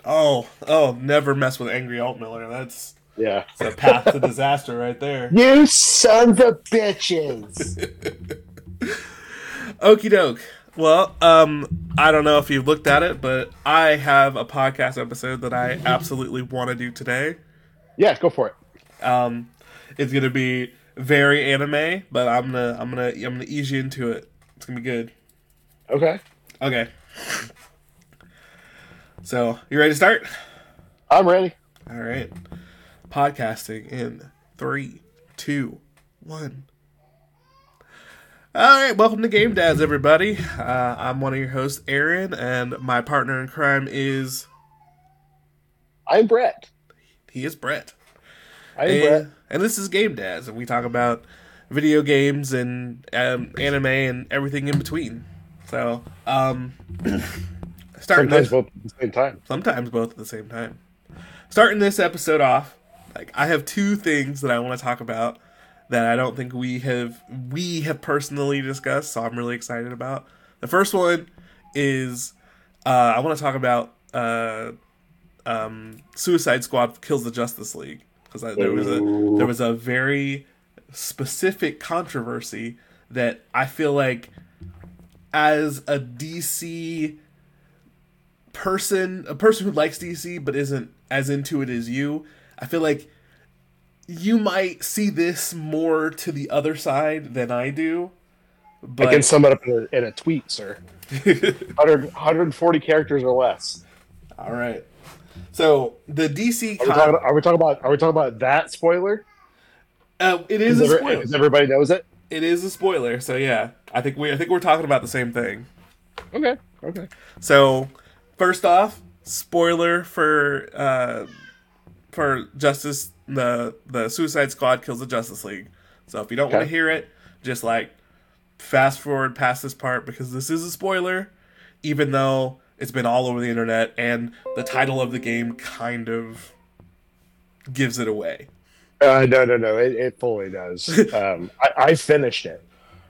Never mess with Angry Altmiller. That's Yeah. it's a path to disaster right there. You sons of bitches. Okie doke. Well, I don't know if you've looked at it, but I have a podcast episode that I absolutely want to do today. Yeah, go for it. Um, it's gonna be very anime, but I'm gonna ease you into it. It's gonna be good. Okay. Okay. So you ready to start? I'm ready. All right. Podcasting in 3, 2, 1. All right, welcome to Game Dads, everybody. I'm one of your hosts, Aaron, and my partner in crime is I'm Brett. he is Brett, I am Brett. and this is Game Dads, and we talk about video games and anime and everything in between. So, starting Sometimes this, both at the same time. sometimes both at the same time. Starting this episode off, like I have two things that I want to talk about that I don't think we have personally discussed, so I'm really excited about. The first one is I want to talk about Suicide Squad kills the Justice League because there was a very specific controversy that I feel like as a DC person, a person who likes DC but isn't as into it as you, I feel like you might see this more to the other side than I do. I can But sum it up in a tweet, sir. 140 characters or less. all right. So the DC Are we talking about that spoiler? it is a spoiler. Because everybody knows it. It is a spoiler. So yeah, I think we're talking about the same thing. Okay. Okay. So first off, spoiler for Justice the Suicide Squad kills the Justice League. So if you don't want to Okay. hear it, just like fast forward past this part because this is a spoiler, even though it's been all over the internet and the title of the game kind of gives it away. No. It fully does. I finished it.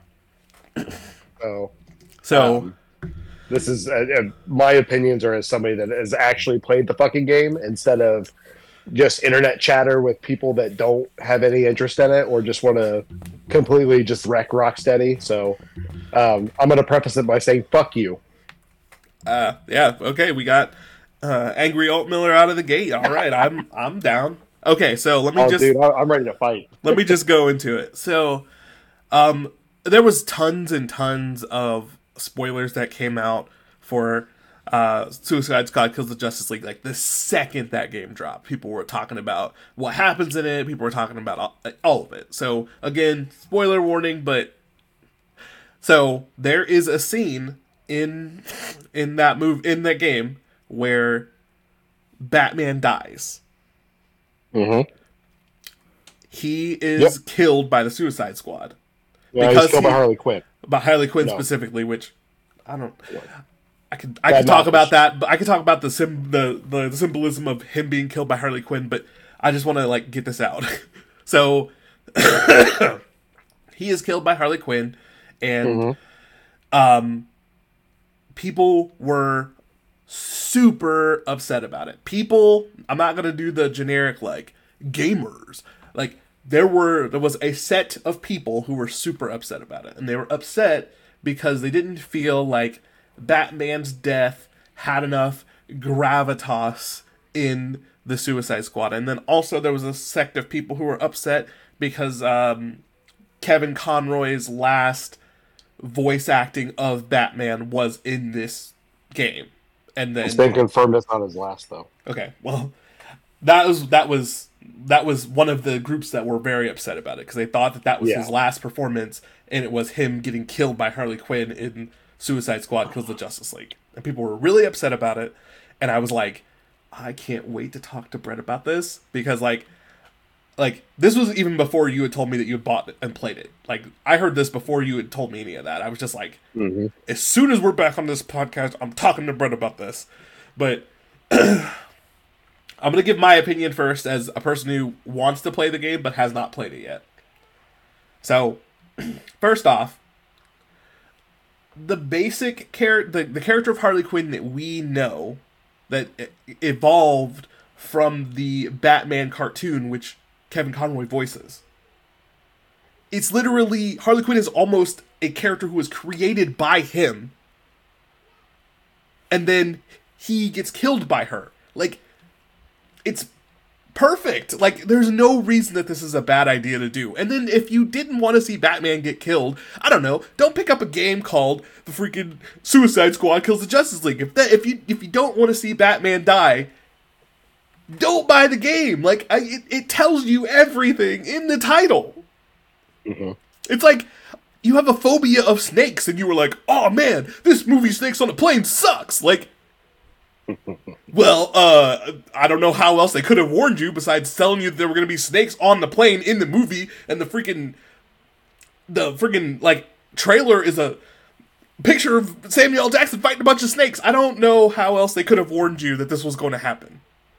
So So this is my opinions are as somebody that has actually played the fucking game instead of just internet chatter with people that don't have any interest in it or just want to completely just wreck Rocksteady. So I'm going to preface it by saying fuck you. yeah, okay, we got angry Altmiller out of the gate. All right, I'm down. Okay, so Dude, I'm ready to fight. let me just go into it. So there was tons and tons of spoilers that came out for Suicide Squad Kills the Justice League. Like the second that game dropped, people were talking about what happens in it. People were talking about all of it. So again, spoiler warning. But so there is a scene in that game where Batman dies. Mm-hmm. He is killed by the Suicide Squad. Yeah, Because he's killed by he- Harley Quinn. By Harley Quinn No. specifically, which I don't. I could Bad talk mouth. about that, but I could talk about the symbolism of him being killed by Harley Quinn, but I just want to like get this out. So he is killed by Harley Quinn, and people were super upset about it. People, I'm not gonna do the generic like gamers. Like there was a set of people who were super upset about it, and they were upset because they didn't feel like Batman's death had enough gravitas in the Suicide Squad. And then also there was a sect of people who were upset because Kevin Conroy's last voice acting of Batman was in this game. And then It's been confirmed it's not his last though. okay, well, that was one of the groups that were very upset about it because they thought that was his last performance, and it was him getting killed by Harley Quinn in Suicide Squad Kills the Justice League, and people were really upset about it. And I was like, I can't wait to talk to Brett about this because like this was even before you had told me that you had bought it and played it. Like I heard this before you had told me any of that. I was just like, as soon as we're back on this podcast, I'm talking to Brett about this. But I'm going to give my opinion first as a person who wants to play the game but has not played it yet. So, first off, the basic the character of Harley Quinn that we know that evolved from the Batman cartoon, which Kevin Conroy voices. It's literally, Harley Quinn is almost a character who was created by him, and then he gets killed by her. Like, it's perfect. Like, there's no reason that this is a bad idea to do. And then if you didn't want to see Batman get killed, I don't know, don't pick up a game called the freaking Suicide Squad Kills the Justice League. If you don't want to see Batman die, don't buy the game. Like, it tells you everything in the title. Mm-hmm. It's like you have a phobia of snakes, and you were like, "Oh man, this movie Snakes on a Plane sucks." Like, well, I don't know how else they could have warned you besides telling you there were going to be snakes on the plane in the movie, and the freaking like trailer is a picture of Samuel L. Jackson fighting a bunch of snakes. I don't know how else they could have warned you that this was going to happen.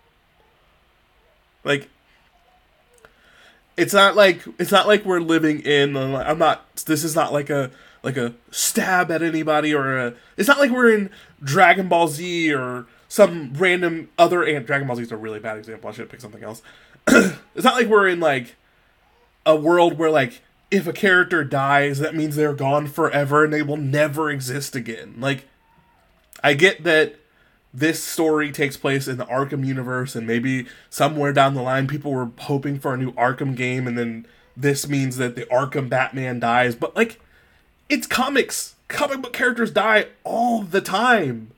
Like, it's not like we're living in. This is not like a stab at anybody, or it's not like we're in Dragon Ball Z or some random other. And Dragon Ball Z is a really bad example. I should have picked something else. It's not like we're in like a world where like if a character dies, that means they're gone forever and they will never exist again. Like, I get that this story takes place in the Arkham universe, and maybe somewhere down the line people were hoping for a new Arkham game, and then this means that the Arkham Batman dies. But like, it's comics. Comic book characters die all the time.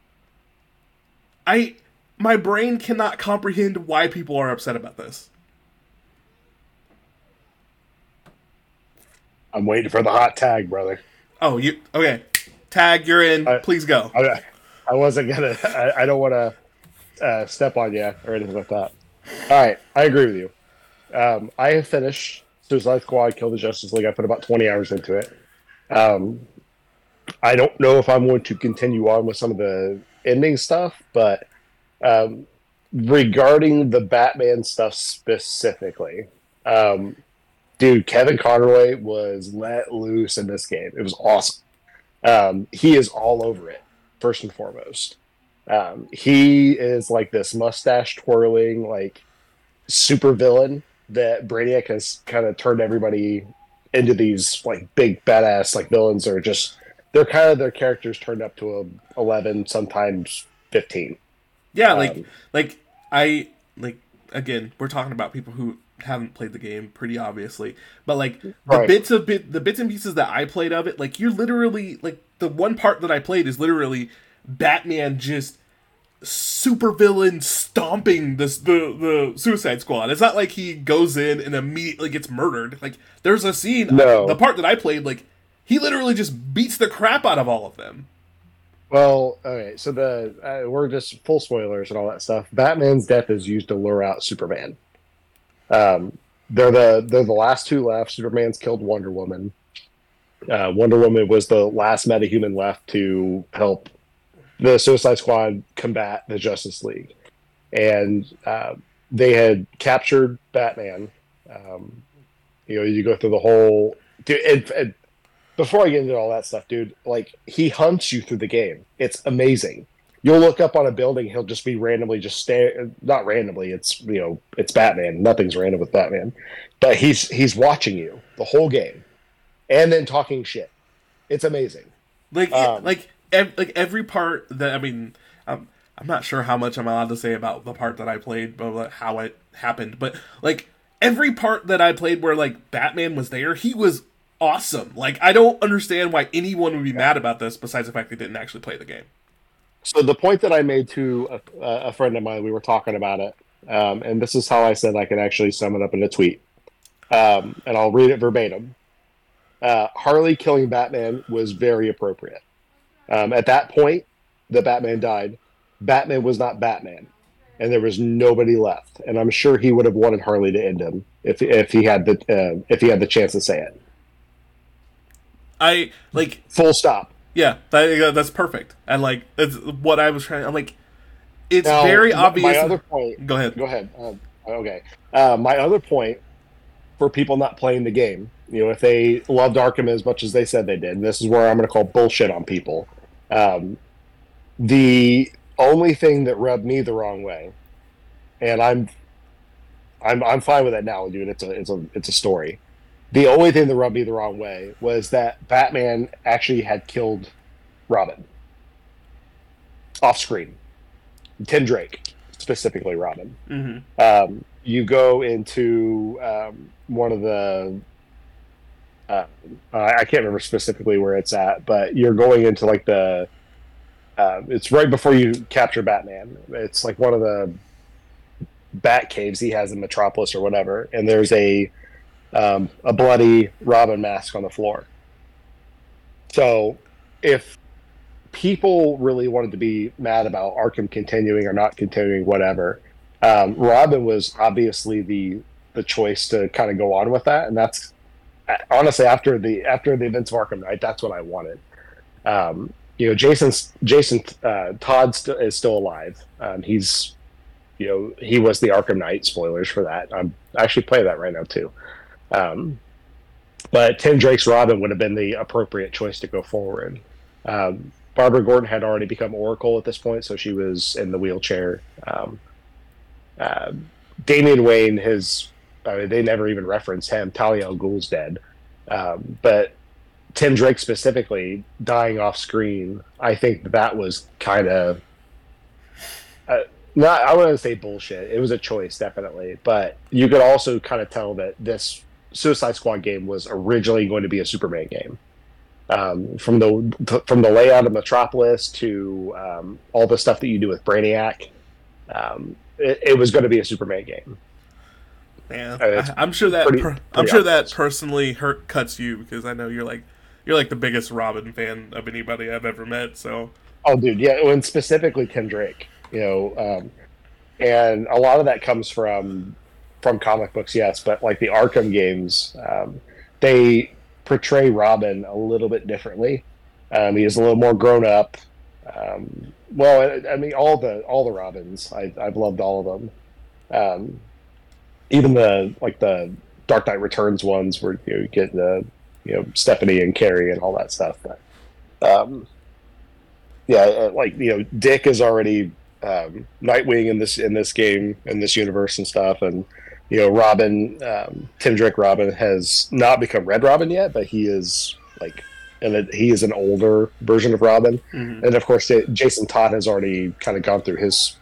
My brain cannot comprehend why people are upset about this. I'm waiting for the hot tag, brother. Oh, okay? Tag, you're in. Please go. Okay. I wasn't gonna. I don't want to step on you or anything like that. All right, I agree with you. I have finished Suicide Squad: Kill the Justice League. I put about 20 hours into it. I don't know if I'm going to continue on with some of the ending stuff, but regarding the Batman stuff specifically, dude, Kevin Conroy was let loose in this game. It was awesome. He is all over it. First and foremost, he is like this mustache twirling, like super villain that Brainiac has kind of turned everybody into these like big badass like villains, or just they're kind of their characters turned up to 11, sometimes 15. Yeah, again, we're talking about people who haven't played the game, pretty obviously, but like the bits and pieces that I played of it, like you're literally like the one part that I played is literally Batman just supervillain stomping the Suicide Squad. It's not like he goes in and immediately gets murdered. Like, there's a scene, the part that I played, like he literally just beats the crap out of all of them. Well, okay, so we're just full spoilers and all that stuff. Batman's death is used to lure out Superman. They're the last two left. Superman's killed Wonder Woman. Wonder Woman was the last metahuman left to help the Suicide Squad combat the Justice League, and they had captured Batman. You go through the whole. Dude, and before I get into all that stuff, dude, like he hunts you through the game. It's amazing. You'll look up on a building, he'll just be randomly just not randomly. It's it's Batman. Nothing's random with Batman, but he's watching you the whole game, and then talking shit. It's amazing. Every part that I'm not sure how much I'm allowed to say about the part that I played, but how it happened. But like every part that I played where like Batman was there, he was awesome. Like, I don't understand why anyone would be mad about this, besides the fact they didn't actually play the game. So the point that I made to a friend of mine, we were talking about it, and this is how I said I could actually sum it up in a tweet, and I'll read it verbatim. Harley killing Batman was very appropriate. At that point, the Batman died. Batman was not Batman, and there was nobody left. And I'm sure he would have wanted Harley to end him if he had the chance to say it. Full stop. Yeah, that's perfect. And like that's what I was trying. I'm like, it's now, very obvious. My other point. Go ahead. Okay. My other point for people not playing the game, if they loved Arkham as much as they said they did, and this is where I'm going to call bullshit on people. The only thing that rubbed me the wrong way, and I'm fine with that now, dude. It's a story. The only thing that rubbed me the wrong way was that Batman actually had killed Robin off screen. Tim Drake, specifically Robin. You go into one of the I can't remember specifically where it's at, but you're going into like the it's right before you capture Batman. It's like one of the bat caves he has in Metropolis or whatever, and there's a bloody Robin mask on the floor. So if people really wanted to be mad about Arkham continuing or not continuing, whatever, Robin was obviously the choice to kind of go on with that, and that's honestly after the events of Arkham Knight, that's what I wanted. Jason Todd is still alive. He's he was the Arkham Knight. Spoilers for that. I'm actually playing that right now too. But Tim Drake's Robin would have been the appropriate choice to go forward. Barbara Gordon had already become Oracle at this point, so she was in the wheelchair. Damian Wayne, they never even referenced him. Talia al Ghul's dead. But Tim Drake specifically dying off screen, I think that was kind of not, I wouldn't say bullshit. It was a choice, definitely. But you could also kind of tell that this Suicide Squad game was originally going to be a Superman game. From the layout of Metropolis to all the stuff that you do with Brainiac, it was going to be a Superman game. Yeah, I'm sure that I'm sure that personally cuts you, because I know you're like the biggest Robin fan of anybody I've ever met. So, oh, dude, yeah, and specifically Tim Drake, and a lot of that comes from comic books, yes, but like the Arkham games, they portray Robin a little bit differently. He is a little more grown up. Well, I mean, all the Robins, I've loved all of them. Even the Dark Knight Returns ones, where you get the Stephanie and Carrie and all that stuff. But Dick is already Nightwing in this game, in this universe and stuff, and Robin, Tim Drake Robin has not become Red Robin yet, but he is he is an older version of Robin. And of course, Jason Todd has already kind of gone through his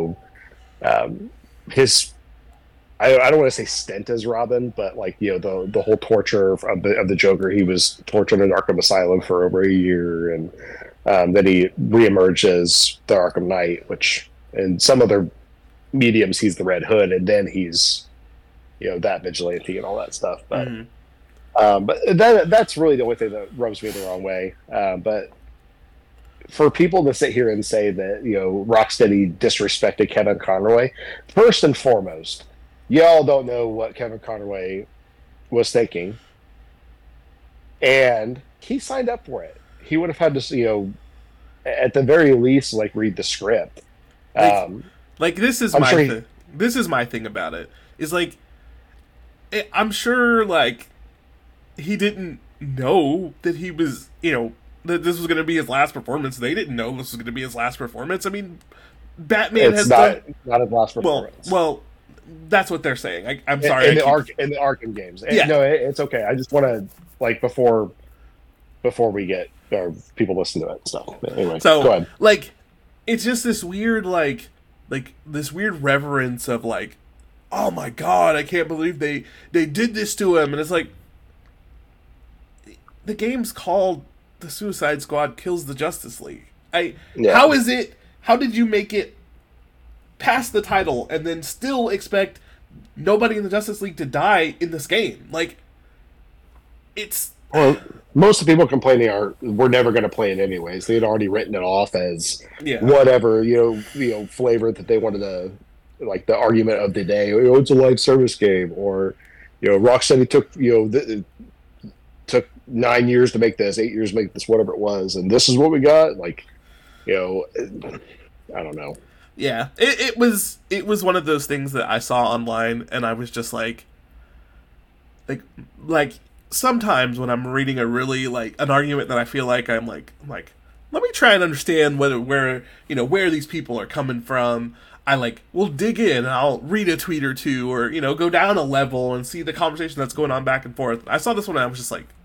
I don't want to say stint as Robin, but the whole torture of the Joker. He was tortured in Arkham Asylum for over a year, and then he reemerged as the Arkham Knight, which in some other mediums he's the Red Hood, and then he's that vigilante and all that stuff. But but that's really the only thing that rubs me the wrong way. But for people to sit here and say that Rocksteady disrespected Kevin Conroy, first and foremost, y'all don't know what Kevin Conroy was thinking, and he signed up for it. He would have had to at the very least read the script. This is this is my thing about it. Is I'm sure he didn't know that he was that this was going to be his last performance. They didn't know this was going to be his last performance. I mean, Batman not his last performance. Well, that's what they're saying. I'm sorry. In the Arkham games. Yeah. No, it's okay. I just want to before we get people listen to it and stuff. Anyway, so go ahead. It's just this weird this weird reverence of oh my god, I can't believe they did this to him, and it's the game's called The Suicide Squad Kills the Justice League. How did you make it past the title and then still expect nobody in the Justice League to die in this game? Well, most of the people complaining we're never going to play it anyways. They had already written it off as whatever flavor that they wanted to, the argument of the day. It's a live service game, or Rocksteady took 9 years to make this, 8 years to make this, whatever it was, and this is what we got. I don't know. Yeah, it was one of those things that I saw online, and I was just like sometimes when I'm reading a really an argument that I feel I'm like, let me try and understand where these people are coming from. I will dig in and I'll read a tweet or two, or go down a level and see the conversation that's going on back and forth. I saw this one and I was just like,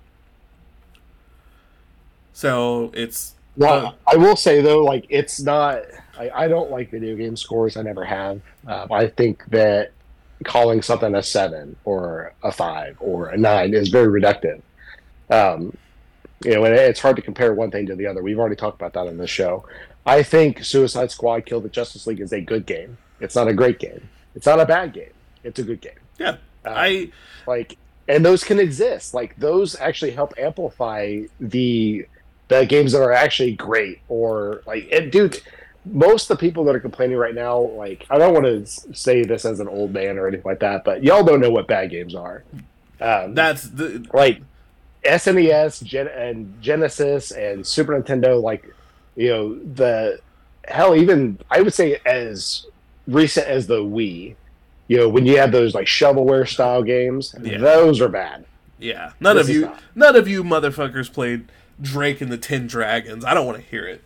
so it's. Well, I will say though, like it's not. I don't like video game scores. I never have. I think that calling something a 7 or a 5 or a 9 is very reductive. And it's hard to compare one thing to the other. We've already talked about that on this show. I think Suicide Squad Kill the Justice League is a good game. It's not a great game. It's not a bad game. It's a good game. Yeah. And those can exist. Like those actually help amplify the games that are actually great, or dude, most of the people that are complaining right now, like, I don't want to say this as an old man or anything like that, but y'all don't know what bad games are. That's the like SNES and Genesis and Super Nintendo, even I would say as recent as the Wii, when you have those like shovelware style games, those are bad. Yeah, none of you motherfuckers played Drake and the 10 Dragons. I don't want to hear it.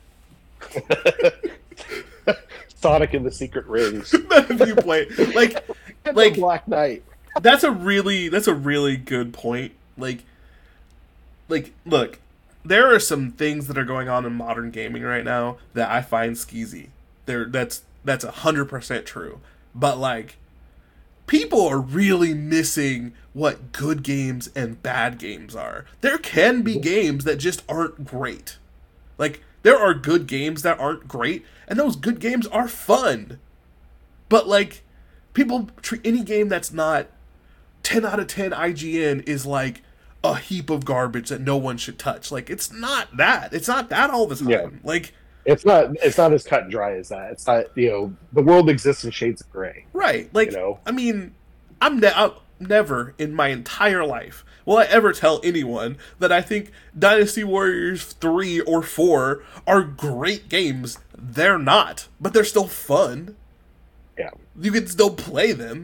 Sonic and the Secret Rings. None of you play like Black Knight. That's a really good point. Like look, there are some things that are going on in modern gaming right now that I find skeezy. That's 100% true. But people are really missing what good games and bad games are. There can be games that just aren't great. There are good games that aren't great, and those good games are fun. But people treat any game that's not 10 out of 10 IGN is like a heap of garbage that no one should touch. It's not that. It's not that all the time. Yeah. It's not as cut and dry as that. It's not, the world exists in shades of gray. Right. I mean, I'm never in my entire life will I ever tell anyone that I think Dynasty Warriors 3 or 4 are great games. They're not, but they're still fun. Yeah. You can still play them.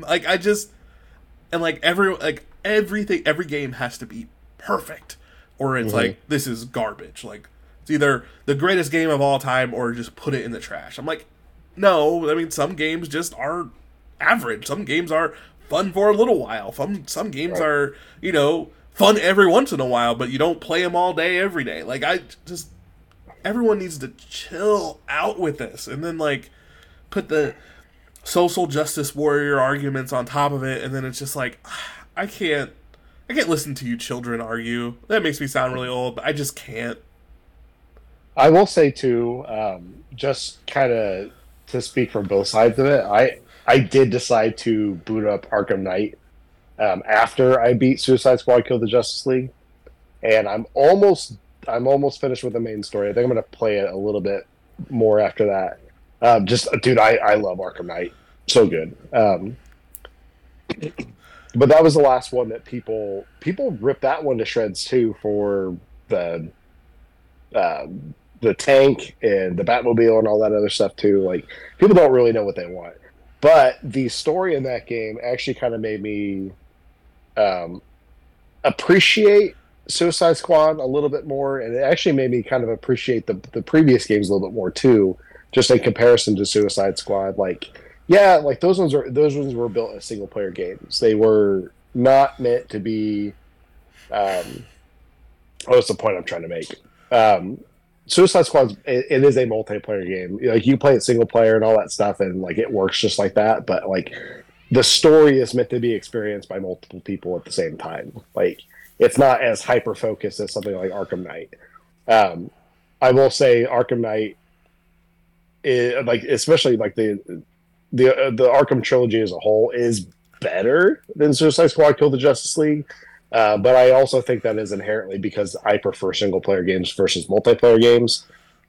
Every game has to be perfect, or it's this is garbage. It's either the greatest game of all time or just put it in the trash. I'm like, no, I mean, some games just are average. Some games are fun for a little while. Some games are, fun every once in a while, but you don't play them all day, every day. Everyone needs to chill out with this, and then put the social justice warrior arguments on top of it, and then it's just I can't listen to you children argue. That makes me sound really old, but I just can't. I will say too, just kind of to speak from both sides of it, I did decide to boot up Arkham Knight after I beat Suicide Squad Kill the Justice League, and I'm almost finished with the main story. I think I'm going to play it a little bit more after that. Dude, I love Arkham Knight. So good. But that was the last one that people ripped that one to shreds too, for the tank and the Batmobile and all that other stuff too. People don't really know what they want. But the story in that game actually kind of made me appreciate Suicide Squad a little bit more, and it actually made me kind of appreciate the previous games a little bit more too, just in comparison to Suicide Squad. Those ones were built as single player games. They were not meant to be. What's the point I'm trying to make? Suicide Squad, it is a multiplayer game. You play it single player and all that stuff, and it works just like that. But the story is meant to be experienced by multiple people at the same time. It's not as hyper focused as something like Arkham Knight. I will say Arkham Knight, especially the Arkham trilogy as a whole, is better than Suicide Squad Kill the Justice League. But I also think that is inherently because I prefer single player games versus multiplayer games.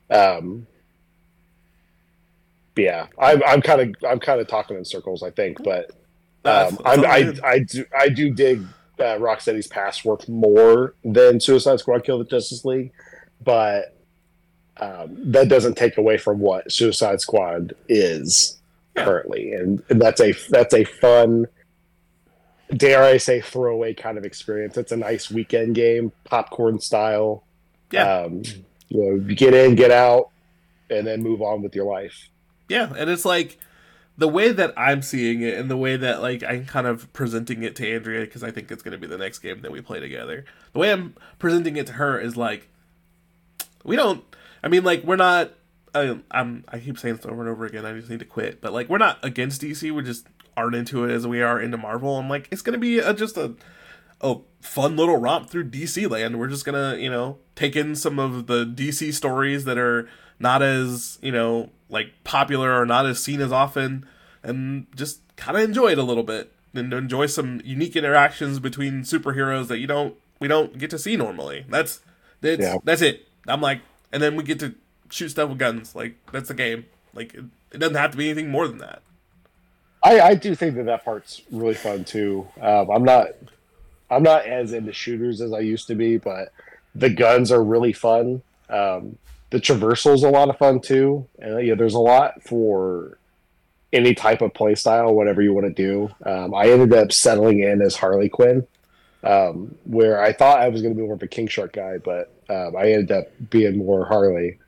Yeah, I'm kind of talking in circles, I think, but I do dig Rocksteady's past work more than Suicide Squad Kill the Justice League, but that doesn't take away from what Suicide Squad is currently, and that's a fun, dare I say, throwaway kind of experience. It's a nice weekend game, popcorn style. Yeah. You get in, get out, and then move on with your life. Yeah, and it's like the way that I'm seeing it, and the way that like I'm kind of presenting it to Andrea, because I think it's going to be the next game that we play together. The way I'm presenting it to her is like, we don't. I mean, like, we're not. I keep saying this over and over again. I just need to quit. But like, we're not against DC. We just aren't into it as we are into Marvel. I'm like, it's gonna be just a fun little romp through DC land. We're just gonna, take in some of the DC stories that are not as, like popular or not as seen as often, and just kind of enjoy it a little bit and enjoy some unique interactions between superheroes that we don't get to see normally. That's it. I'm like, and then we get to shoot stuff with guns. Like, that's the game. Like, it doesn't have to be anything more than that. I do think that part's really fun too. I'm not as into shooters as I used to be, but the guns are really fun. The traversal is a lot of fun too, and there's a lot for any type of play style, whatever you want to do. I ended up settling in as Harley Quinn, where I thought I was going to be more of a King Shark guy, but I ended up being more Harley.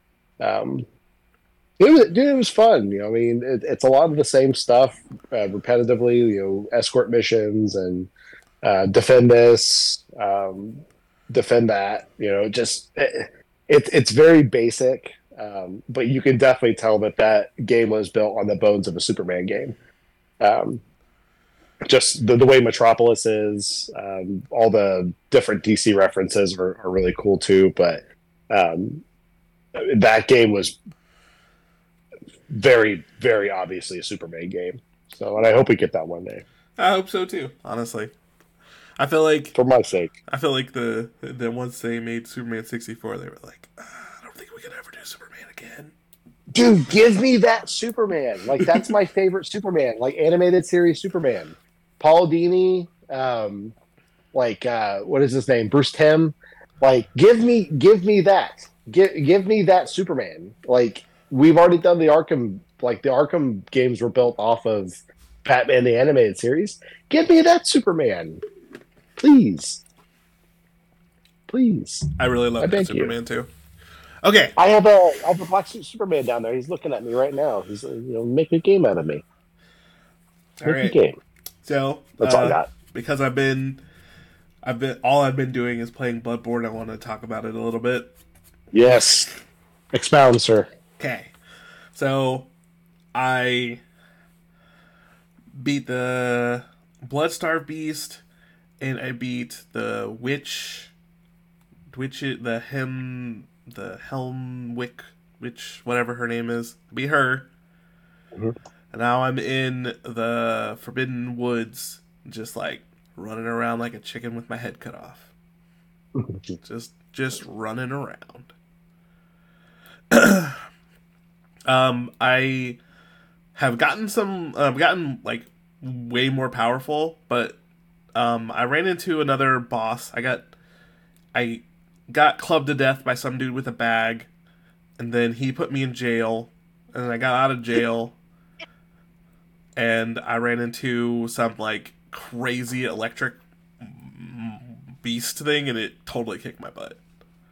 It was fun. I mean, it's a lot of the same stuff repetitively. Escort missions and defend this, defend that. It's very basic, but you can definitely tell that game was built on the bones of a Superman game. Just the way Metropolis is, all the different DC references are really cool too. But that game was very, very obviously a Superman game. So, and I hope we get that one day. I hope so too. Honestly, I feel like, for my sake, the once they made Superman 64, they were like, I don't think we can ever do Superman again. Dude, give me that Superman. Like, that's my favorite Superman. Like, animated series Superman. Paul Dini, what is his name? Bruce Timm. Like, give me that. Give me that Superman. Like, we've already done the Arkham games were built off of Batman the Animated Series. Give me that Superman. Please. I really love that Superman too. Okay. I have a black suit Superman down there. He's looking at me right now. He's make a game out of me. Make a game. So that's all I got. Because I've been doing is playing Bloodborne. I want to talk about it a little bit. Yes. Expound, sir. Okay. So I beat the Bloodstarved Beast, and I beat the Helmwick witch, whatever her name is. Beat her. Mm-hmm. And now I'm in the Forbidden Woods, just like running around like a chicken with my head cut off. just running around. I have gotten like way more powerful, but I ran into another boss. I got clubbed to death by some dude with a bag, and then he put me in jail, and then I got out of jail, and I ran into some like crazy electric beast thing, and it totally kicked my butt.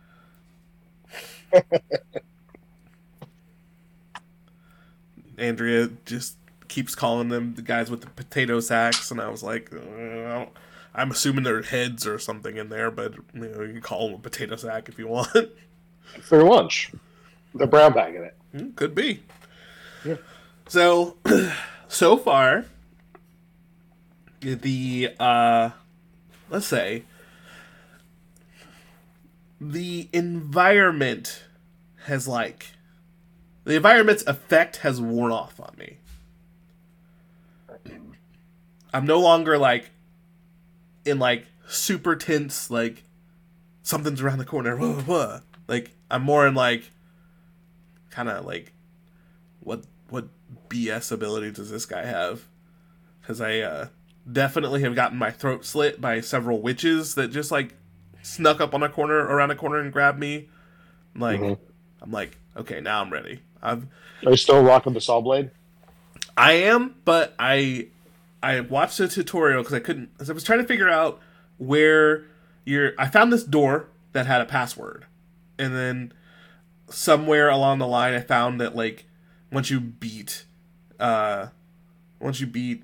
Andrea just keeps calling them the guys with the potato sacks, and I was like, I'm assuming they're heads or something in there, but you can call them a potato sack if you want. For lunch, the brown bag in it. Could be. Yeah. So far, the let's say the environment has the environment's effect has worn off on me. I'm no longer in super tense, something's around the corner, blah, blah, blah. I'm more in kind of what BS ability does this guy have? Because I definitely have gotten my throat slit by several witches that just snuck up on around a corner and grabbed me. I'm like, okay, now I'm ready. Are you still rocking the saw blade? I am, but I watched a tutorial because I was trying to figure out where I found this door that had a password, and then somewhere along the line, I found that like once you beat, uh, once you beat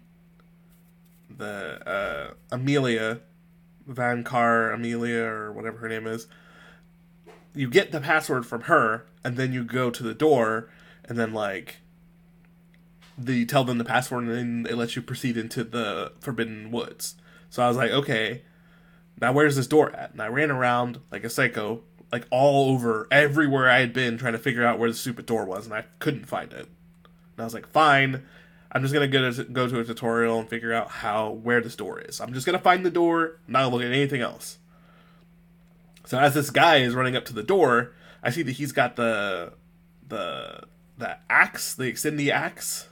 the Amelia, Van Car Amelia or whatever her name is, you get the password from her, and then you go to the door, and then like you tell them the password, and then they let you proceed into the Forbidden Woods. So I was like, okay, now where's this door at? And I ran around like a psycho, like all over everywhere I had been trying to figure out where the stupid door was, and I couldn't find it. And I was like, fine, I'm just gonna go to a tutorial and figure out where this door is. I'm just gonna find the door, not gonna look at anything else. So as this guy is running up to the door, I see that he's got the axe, the extended axe.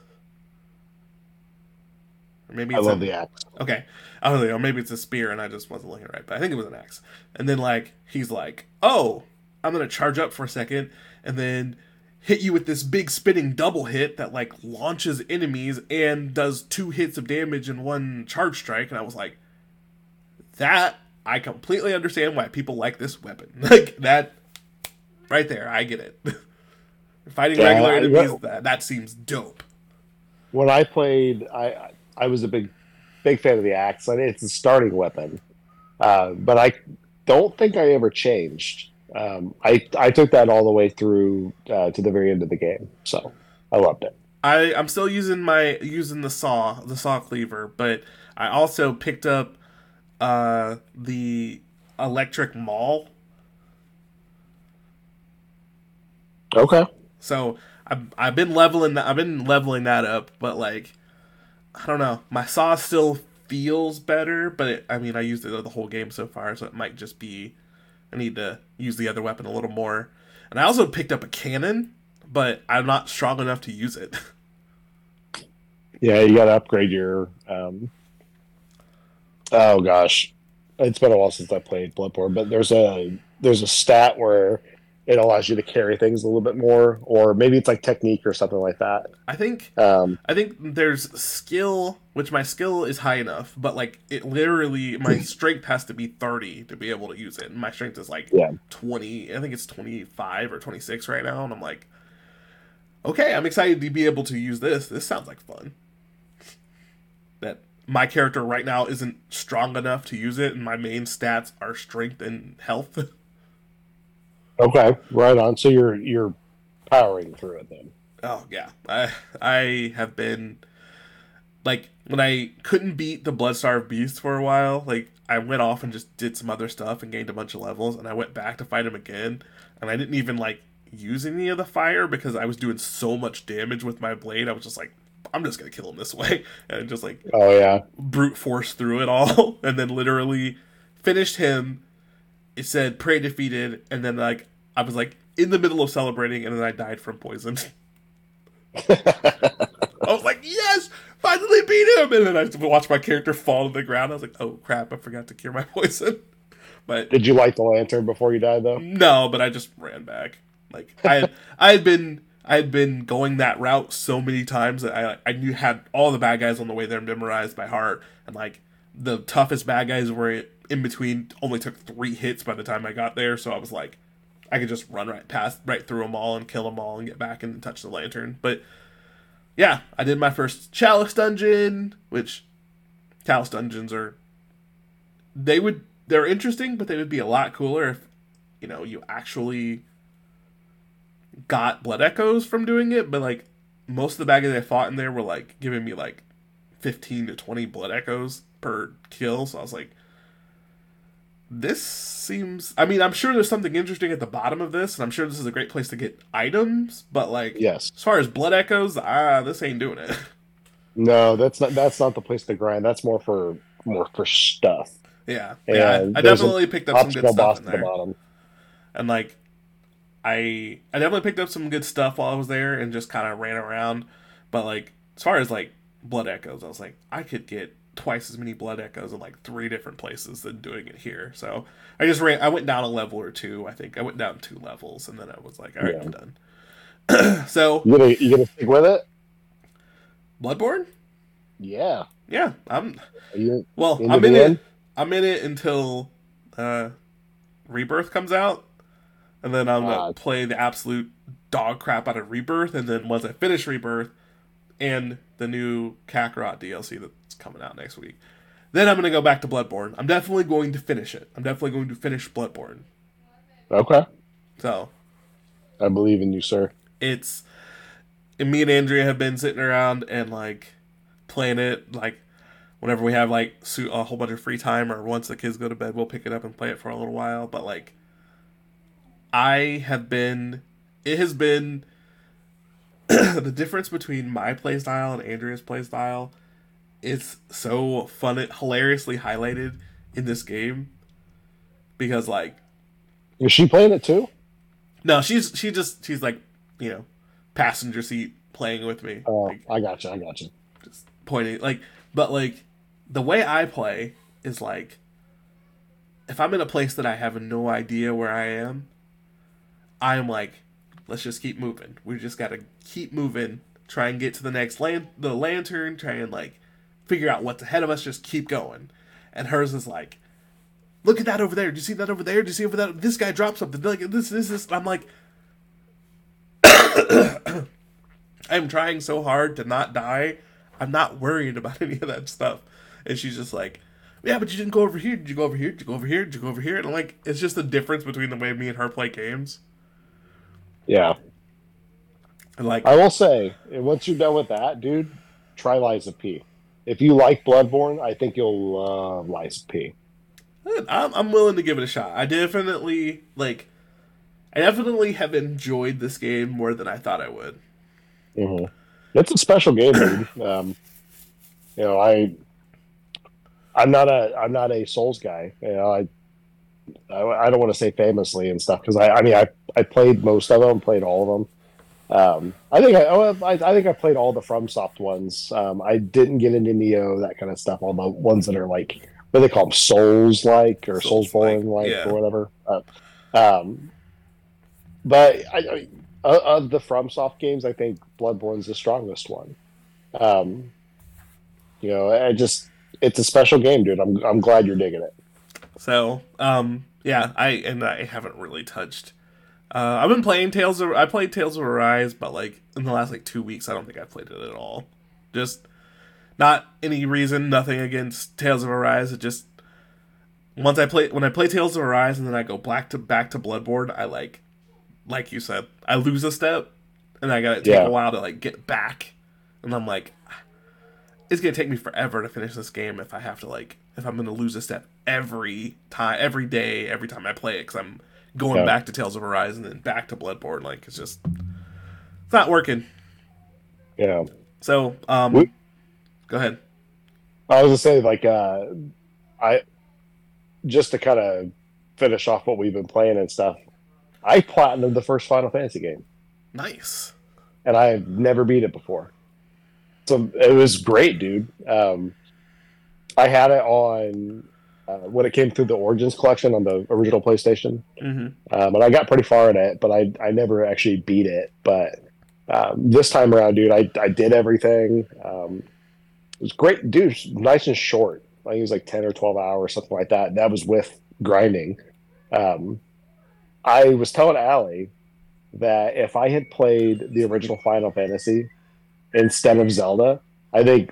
Or maybe it's I love the axe. Okay, I don't know. Maybe it's a spear, and I just wasn't looking right. But I think it was an axe. And then like he's like, "Oh, I'm gonna charge up for a second, and then hit you with this big spinning double hit that like launches enemies and does 2 hits of damage in 1 charge strike." And I was like, "That I completely understand why people like this weapon. Like that, right there. I get it. Fighting regular enemies, that seems dope." When I played, I was a big fan of the axe. I mean, it's a starting weapon, but I don't think I ever changed. I took that all the way through to the very end of the game, so I loved it. I'm still using the saw cleaver, but I also picked up the electric maul. Okay. So I've been leveling that up, but like I don't know, my saw still feels better, but I mean I used it the whole game so far, so it might just be I need to use the other weapon a little more. And I also picked up a cannon, but I'm not strong enough to use it. Yeah, you got to upgrade your. Oh gosh, it's been a while since I played Bloodborne, but there's a stat where it allows you to carry things a little bit more, or maybe it's like technique or something like that. I think there's skill, which my skill is high enough, but like it literally my strength has to be 30 to be able to use it, and my strength is like 20. I think it's 25 or 26 right now, and I'm like, okay, I'm excited to be able to use this. This sounds like fun. That my character right now isn't strong enough to use it, and my main stats are strength and health. Okay, right on. So you're powering through it then. Oh yeah, I have been like when I couldn't beat the Bloodstarved Beast for a while. Like I went off and just did some other stuff and gained a bunch of levels, and I went back to fight him again, and I didn't even like use any of the fire because I was doing so much damage with my blade. I was just like, I'm just gonna kill him this way, and just like brute force through it all, and then literally finished him. It said prey defeated, and then like I was like in the middle of celebrating, and then I died from poison. I was like, yes, finally beat him, and then I watched my character fall to the ground. I was like, oh crap, I forgot to cure my poison. But did you light the lantern before you died though? No, but I just ran back. Like I had been going that route so many times that I knew had all the bad guys on the way there memorized by heart, and like the toughest bad guys were in between. Only took 3 hits by the time I got there, so I was like, I could just run right through them all and kill them all and get back and touch the lantern. But yeah, I did my first Chalice dungeon, which Chalice dungeons they're interesting, but they would be a lot cooler if you actually got blood echoes from doing it. But like most of the bad guys I fought in there were like giving me like 15 to 20 blood echoes per kill, so I was like, this seems, I mean, I'm sure there's something interesting at the bottom of this, and I'm sure this is a great place to get items, but like, yes, as far as blood echoes, this ain't doing it. No, that's not the place to grind. That's more for stuff. Yeah, I definitely picked up some good stuff in there. The bottom. And like I definitely picked up some good stuff while I was there and just kind of ran around. But like as far as like blood echoes, I was like, I could get twice as many blood echoes in like 3 different places than doing it here. So I went down a level or 2. I think I went down 2 levels, and then I was like, all right, I'm done. So you gonna stick with it? Bloodborne? Yeah. I'm in it. I'm in it until Rebirth comes out. and then I'm gonna play the absolute dog crap out of Rebirth, and then once I finish Rebirth and the new Kakarot DLC that's coming out next week, then I'm gonna go back to Bloodborne. I'm definitely going to finish it. I'm definitely going to finish Bloodborne. Okay. So, I believe in you, sir. And me and Andrea have been sitting around and like playing it like whenever we have like a whole bunch of free time, or once the kids go to bed, we'll pick it up and play it for a little while. But like, it has been the difference between my playstyle and Andrea's playstyle is so fun, hilariously highlighted in this game, because like, is she playing it too? No, she's like, passenger seat playing with me. Oh, like, I got you. Just pointing like, but like the way I play is like, if I'm in a place that I have no idea where I am like, let's just keep moving. We just gotta keep moving. Try and get to the next the lantern. Try and like figure out what's ahead of us. Just keep going. And hers is like, look at that over there. Do you see that over there? Do you see over that? This guy dropped something. Like this. I'm like, I'm trying so hard to not die. I'm not worried about any of that stuff. And she's just like, yeah, but you didn't go over here. Did you go over here? Did you go over here? Did you go over here? And I'm like, it's just the difference between the way me and her play games. Yeah. And like, I will say, once you're done with that, dude, try Lies of P. If you like Bloodborne, I think you'll love Lies of P. I'm willing to give it a shot. I definitely have enjoyed this game more than I thought I would. Mm-hmm. It's a special game, dude. I'm not a Souls guy. I don't want to say famously and stuff, because I played most of them, played all of them. I think I played all the FromSoft ones. I didn't get into Neo, that kind of stuff. All the ones that are like, what do they call them, Souls-like or Soulsborne-like or whatever. But of the FromSoft games, I think Bloodborne's the strongest one. It's a special game, dude. I'm glad you're digging it. So, yeah, I haven't really touched. I've been playing I played Tales of Arise, but like in the last like 2 weeks, I don't think I've played it at all. Just not any reason, nothing against Tales of Arise. It just, when I play Tales of Arise and then I go back to Bloodborne, I like you said, I lose a step, and I gotta take a while to like get back, and I'm like, it's gonna take me forever to finish this game if I'm gonna lose a step every time I play it, because I'm going back to Tales of Arise and then back to Bloodborne. Like, it's not working. Yeah. So, go ahead. I was gonna say, like, I just to kind of finish off what we've been playing and stuff. I platinumed the first Final Fantasy game. Nice. And I've never beat it before. So it was great, dude. I had it on when it came through the Origins collection on the original PlayStation. Mm-hmm. And I got pretty far in it, but I never actually beat it. But this time around, dude, I did everything. It was great, dude. Nice and short. I think it was like 10 or 12 hours, something like that. That was with grinding. I was telling Allie that if I had played the original Final Fantasy instead of Zelda, I think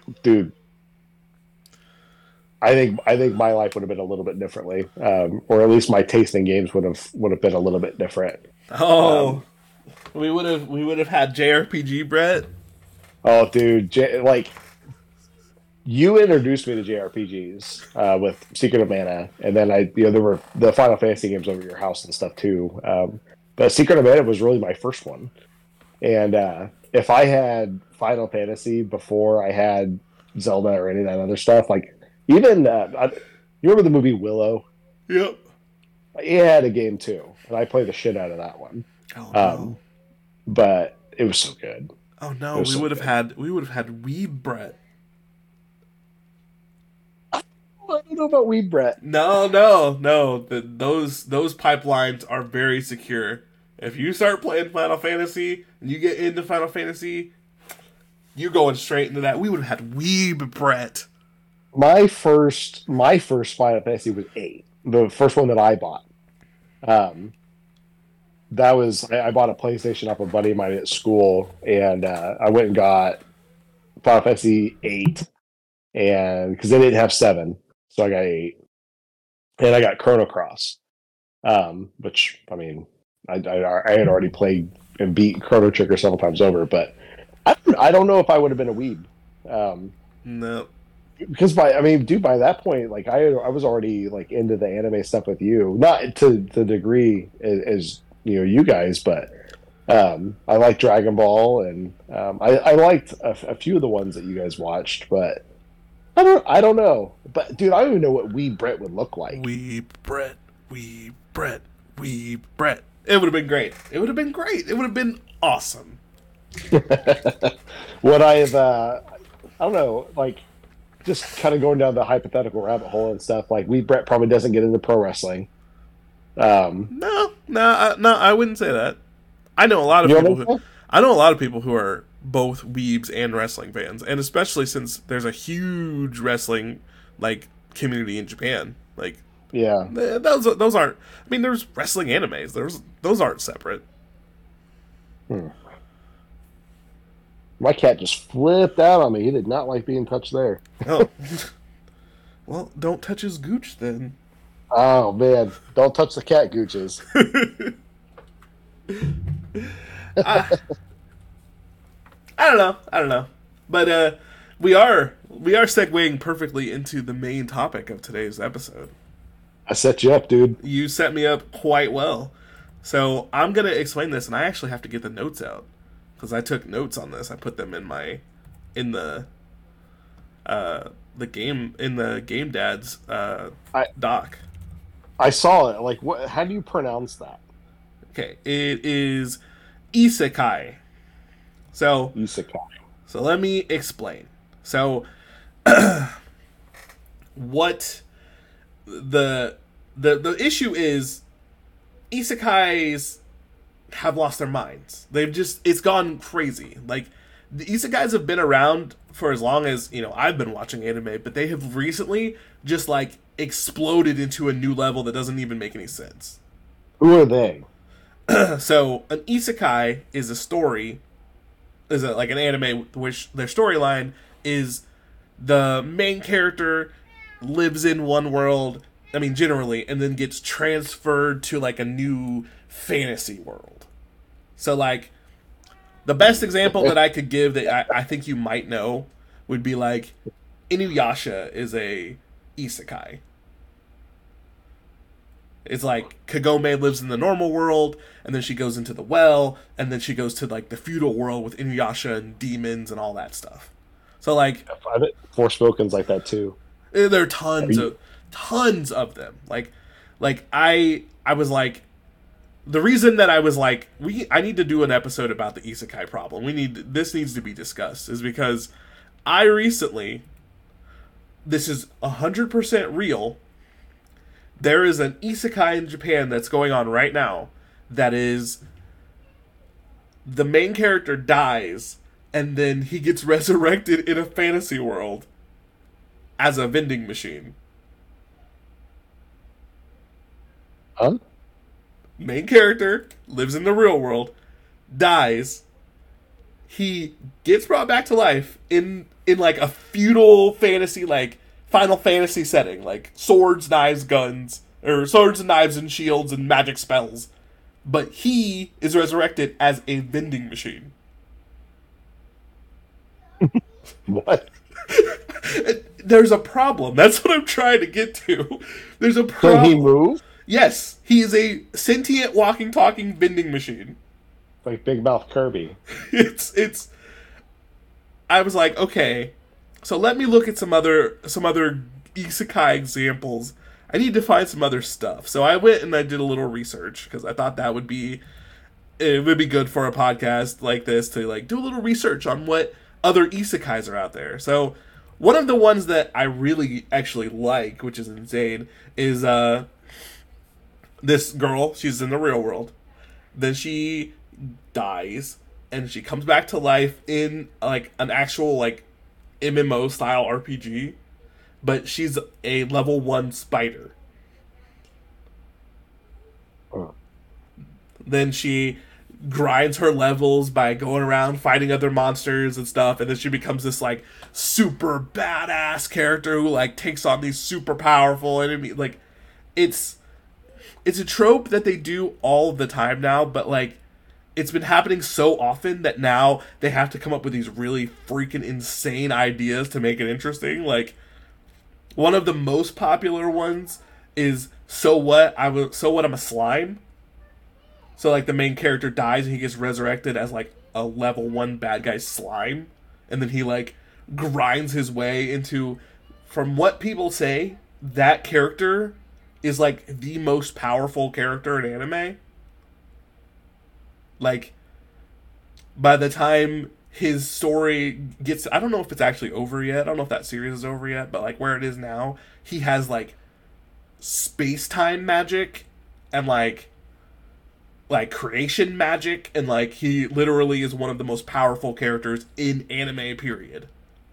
my life would have been a little bit differently, or at least my taste in games would have been a little bit different. Oh, we would have had JRPG, Brett. Oh, dude, like, you introduced me to JRPGs with Secret of Mana, and then there were the Final Fantasy games over your house and stuff too. But Secret of Mana was really my first one, and if I had Final Fantasy before I had Zelda or any of that other stuff, like even you remember the movie Willow? Yep. It had a game too, and I played the shit out of that one. Oh no! But it was so good. Oh no! We would have had Weeb Brett. I don't know about Weeb Brett. No. Those pipelines are very secure. If you start playing Final Fantasy and you get into Final Fantasy, you're going straight into that. We would have had Weeb Brett. My first Final Fantasy was 8, the first one that I bought. that was I bought a PlayStation off a buddy of mine at school, and I went and got Final Fantasy 8, and because they didn't have 7, so I got 8, and I got Chrono Cross, which I mean I had already played and beat Chrono Trigger several times over, but I don't know if I would have been a weeb. No, because by that point, like I was already like into the anime stuff with you, not to the degree as you guys, but I like Dragon Ball, and I liked a few of the ones that you guys watched, but I don't know. But dude, I don't even know what Wee Brett would look like. Wee Brett. It would have been great. It would have been awesome. What I have, I don't know, like just kind of going down the hypothetical rabbit hole and stuff. Like Wee Brett probably doesn't get into pro wrestling. No, I wouldn't say that. I know a lot of people who are both weebs and wrestling fans, and especially since there's a huge wrestling like community in Japan. Like, yeah, those aren't. I mean, there's wrestling animes. Those aren't separate. My cat just flipped out on me. He did not like being touched there. Oh, well, don't touch his gooch then. Oh man, don't touch the cat gooches. I don't know, but we are segueing perfectly into the main topic of today's episode. I set you up, dude. You set me up quite well, so I'm gonna explain this, and I actually have to get the notes out because I took notes on this. I put them in the Game Dad's doc. I saw it. Like, what? How do you pronounce that? Okay, it is isekai. So let me explain. So what the issue is, isekais have lost their minds. It's gone crazy. Like, the isekais have been around for as long as, I've been watching anime, but they have recently just like exploded into a new level that doesn't even make any sense. Who are they? So an isekai is like an anime which their storyline is the main character lives in one world, generally, and then gets transferred to like a new fantasy world. So like the best example that I could give that I think you might know would be like Inuyasha is a isekai. It's like Kagome lives in the normal world, and then she goes into the well, and then she goes to like the feudal world with Inuyasha and demons and all that stuff. So like, Forspoken's like that too. There are tons of them. Like I was like, the reason that I was like, I need to do an episode about the isekai problem. This needs to be discussed is because I recently, this is 100% real. There is an isekai in Japan that's going on right now that is the main character dies and then he gets resurrected in a fantasy world as a vending machine. Huh? Main character lives in the real world, dies. He gets brought back to life in like a feudal fantasy, like Final Fantasy setting, like swords, knives, guns, or swords and knives and shields and magic spells. But he is resurrected as a vending machine. What? There's a problem. That's what I'm trying to get to. There's a problem. Can he move? Yes, he is a sentient, walking, talking vending machine. Like Big Mouth Kirby. It's. I was like, okay, so let me look at some other isekai examples. I need to find some other stuff. So I went and I did a little research because I thought it would be good for a podcast like this to like do a little research on what other isekais are out there. So one of the ones that I really actually like, which is insane, is this girl. She's in the real world. Then she dies and she comes back to life in like an actual like MMO style RPG, but she's a level 1 spider. Then she grinds her levels by going around fighting other monsters and stuff, and then she becomes this like super badass character who like takes on these super powerful enemies. Like it's a trope that they do all the time now, but like it's been happening so often that now they have to come up with these really freaking insane ideas to make it interesting. Like one of the most popular ones is so what I'm a slime. So like the main character dies and he gets resurrected as like a level 1 bad guy slime, and then he like grinds his way into, from what people say, that character is like the most powerful character in anime. Like by the time his story gets, I don't know if it's actually over yet. I don't know if that series is over yet, but like where it is now, he has like space-time magic and like creation magic, and like he literally is one of the most powerful characters in anime, period.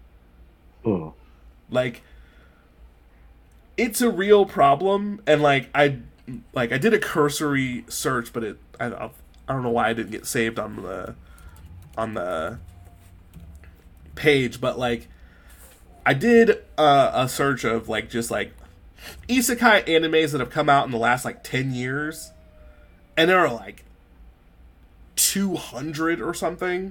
Like it's a real problem, and like I did a cursory search, but I don't know why I didn't get saved on the page, but like I did a search of like just like isekai animes that have come out in the last like 10 years, and there are like 200 or something.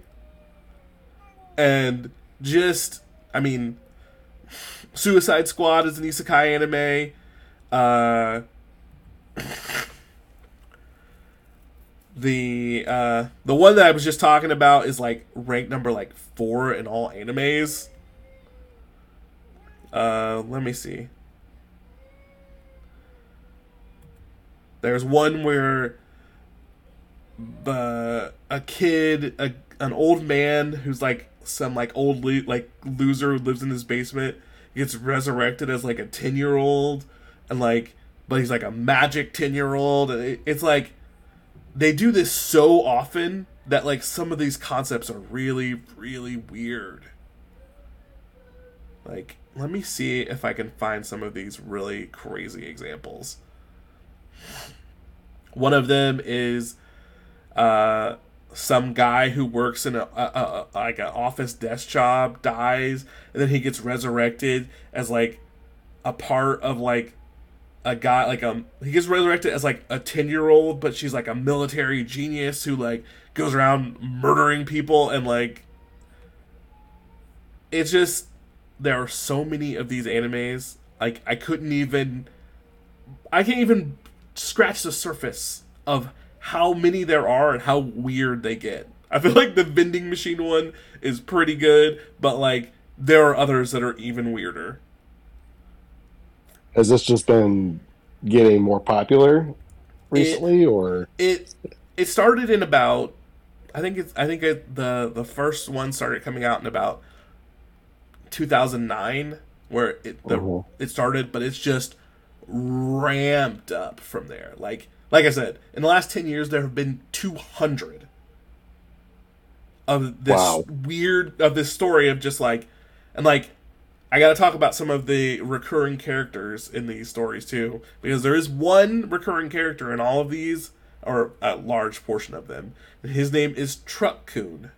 And just, I mean, Suicide Squad is an isekai anime. The one that I was just talking about is like ranked number like 4 in all animes. Let me see. There's one where an old man who's like some like old loser who lives in his basement gets resurrected as like a 10-year-old, and like, but he's like a magic 10-year-old, and it's like they do this so often that like some of these concepts are really, really weird. Like, let me see if I can find some of these really crazy examples. One of them is some guy who works in a like an office desk job dies, and then he gets resurrected as like a part of like a guy, like he gets resurrected as like a 10-year-old, but she's like a military genius who like goes around murdering people, and like it's just, there are so many of these animes, like I can't even scratch the surface of how many there are and how weird they get. I feel like the vending machine one is pretty good, but like there are others that are even weirder. Has this just been getting more popular recently, or it started in about, the first one started coming out in about 2009, where it started, but it's just ramped up from there. Like I said, in the last 10 years there have been 200 of this this story of just like, and like I gotta talk about some of the recurring characters in these stories too, because there is one recurring character in all of these, or a large portion of them, and his name is Truck-kun.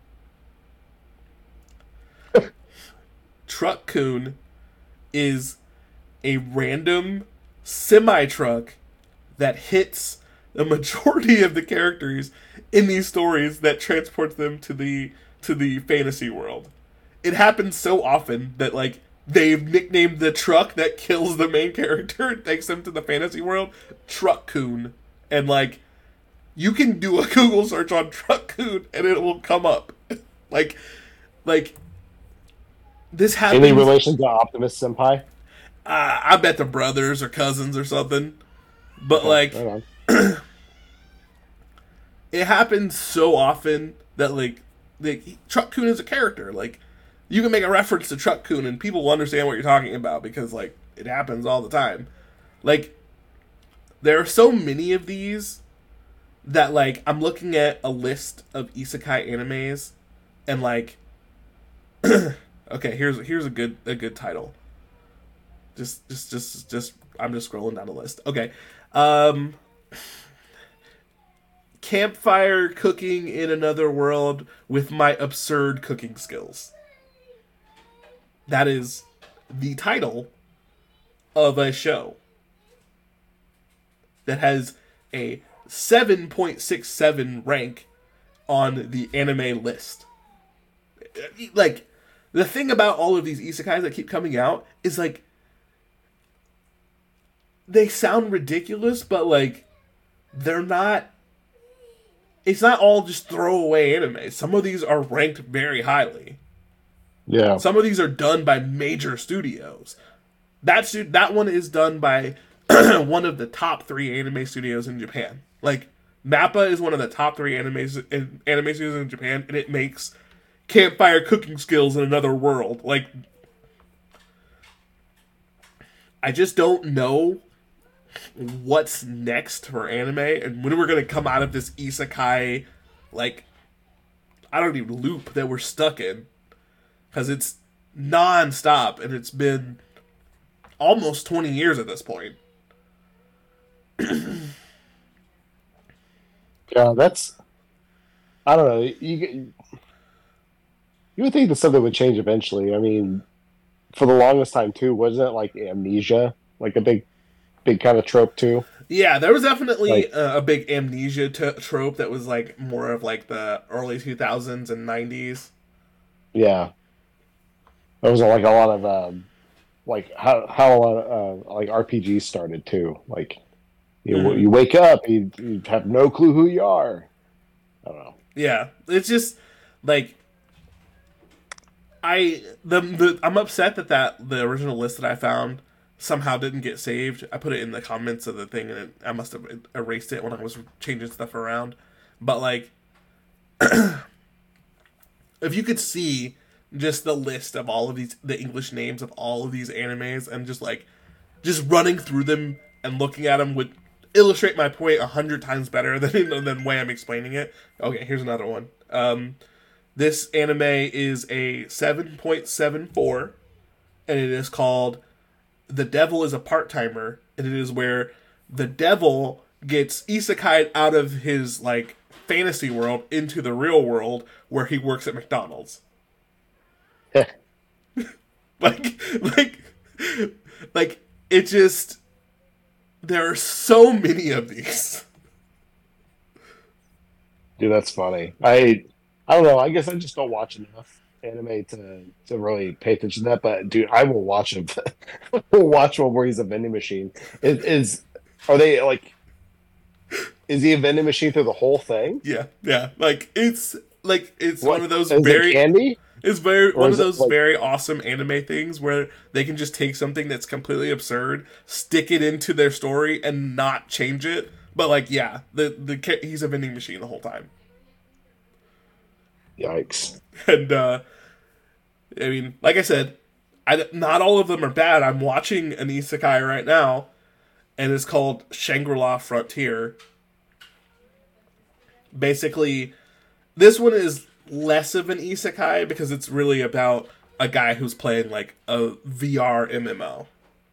Truck-kun is a random semi-truck that hits the majority of the characters in these stories, that transports them to the fantasy world. It happens so often that like they've nicknamed the truck that kills the main character and takes them to the fantasy world Truck-kun. And like you can do a Google search on Truck-kun and it will come up. like this happens. Any relation to Optimus Senpai? I bet they're brothers or cousins or something. But like it happens so often that like Truck-kun is a character. Like you can make a reference to Truck-kun and people will understand what you're talking about, because like it happens all the time. Like there are so many of these that like I'm looking at a list of isekai animes and like okay, here's a good title. Just I'm just scrolling down the list. Okay. campfire cooking in another world with my absurd cooking skills. That is the title of a show that has a 7.67 rank on the anime list. Like, the thing about all of these isekais that keep coming out is, like, they sound ridiculous, but, like, they're not... It's not all just throwaway anime. Some of these are ranked very highly. Yeah. Some of these are done by major studios. That one is done by one of the top 3 anime studios in Japan. Like, MAPPA is one of the top 3 anime studios in Japan, and it makes campfire cooking skills in another world. Like, I just don't know what's next for anime and when we're going to come out of this isekai, like, I don't even loop that we're stuck in. Because it's non-stop, and it's been almost 20 years at this point. Yeah, that's... I don't know. You would think that something would change eventually. I mean, for the longest time, too, wasn't it like amnesia? Like a big kind of trope, too? Yeah, there was definitely a big amnesia trope that was like more of like the early 2000s and 90s. Yeah. There was like a lot of like how a lot of like RPGs started too. Like you wake up, you have no clue who you are. I don't know. Yeah, it's just like I'm upset that the original list that I found somehow didn't get saved. I put it in the comments of the thing, and I must have erased it when I was changing stuff around. But like, if you could see just the list of all of the English names of all of these animes, and just running through them and looking at them would illustrate my point 100 times better than the way I'm explaining it. Okay, here's another one. This anime is a 7.74, and it is called The Devil is a Part-Timer, and it is where the devil gets isekai'd out of his, like, fantasy world into the real world where he works at McDonald's. like, it just... There are so many of these. Dude, that's funny. I don't know. I guess I just don't watch enough anime to really pay attention to that. But dude, I will watch him. We'll watch one where he's a vending machine. Are they like? Is he a vending machine through the whole thing? Yeah. It's What, one of those is very it candy. It's very Or one is of it those like, very awesome anime things where they can just take something that's completely absurd, stick it into their story, and not change it. But like, yeah, he's a vending machine the whole time. yikes? And I mean, like I said, not all of them are bad. I'm watching an isekai right now, and it's called Shangri-La Frontier. Basically, this one is less of an isekai because it's really about a guy who's playing like a VR MMO.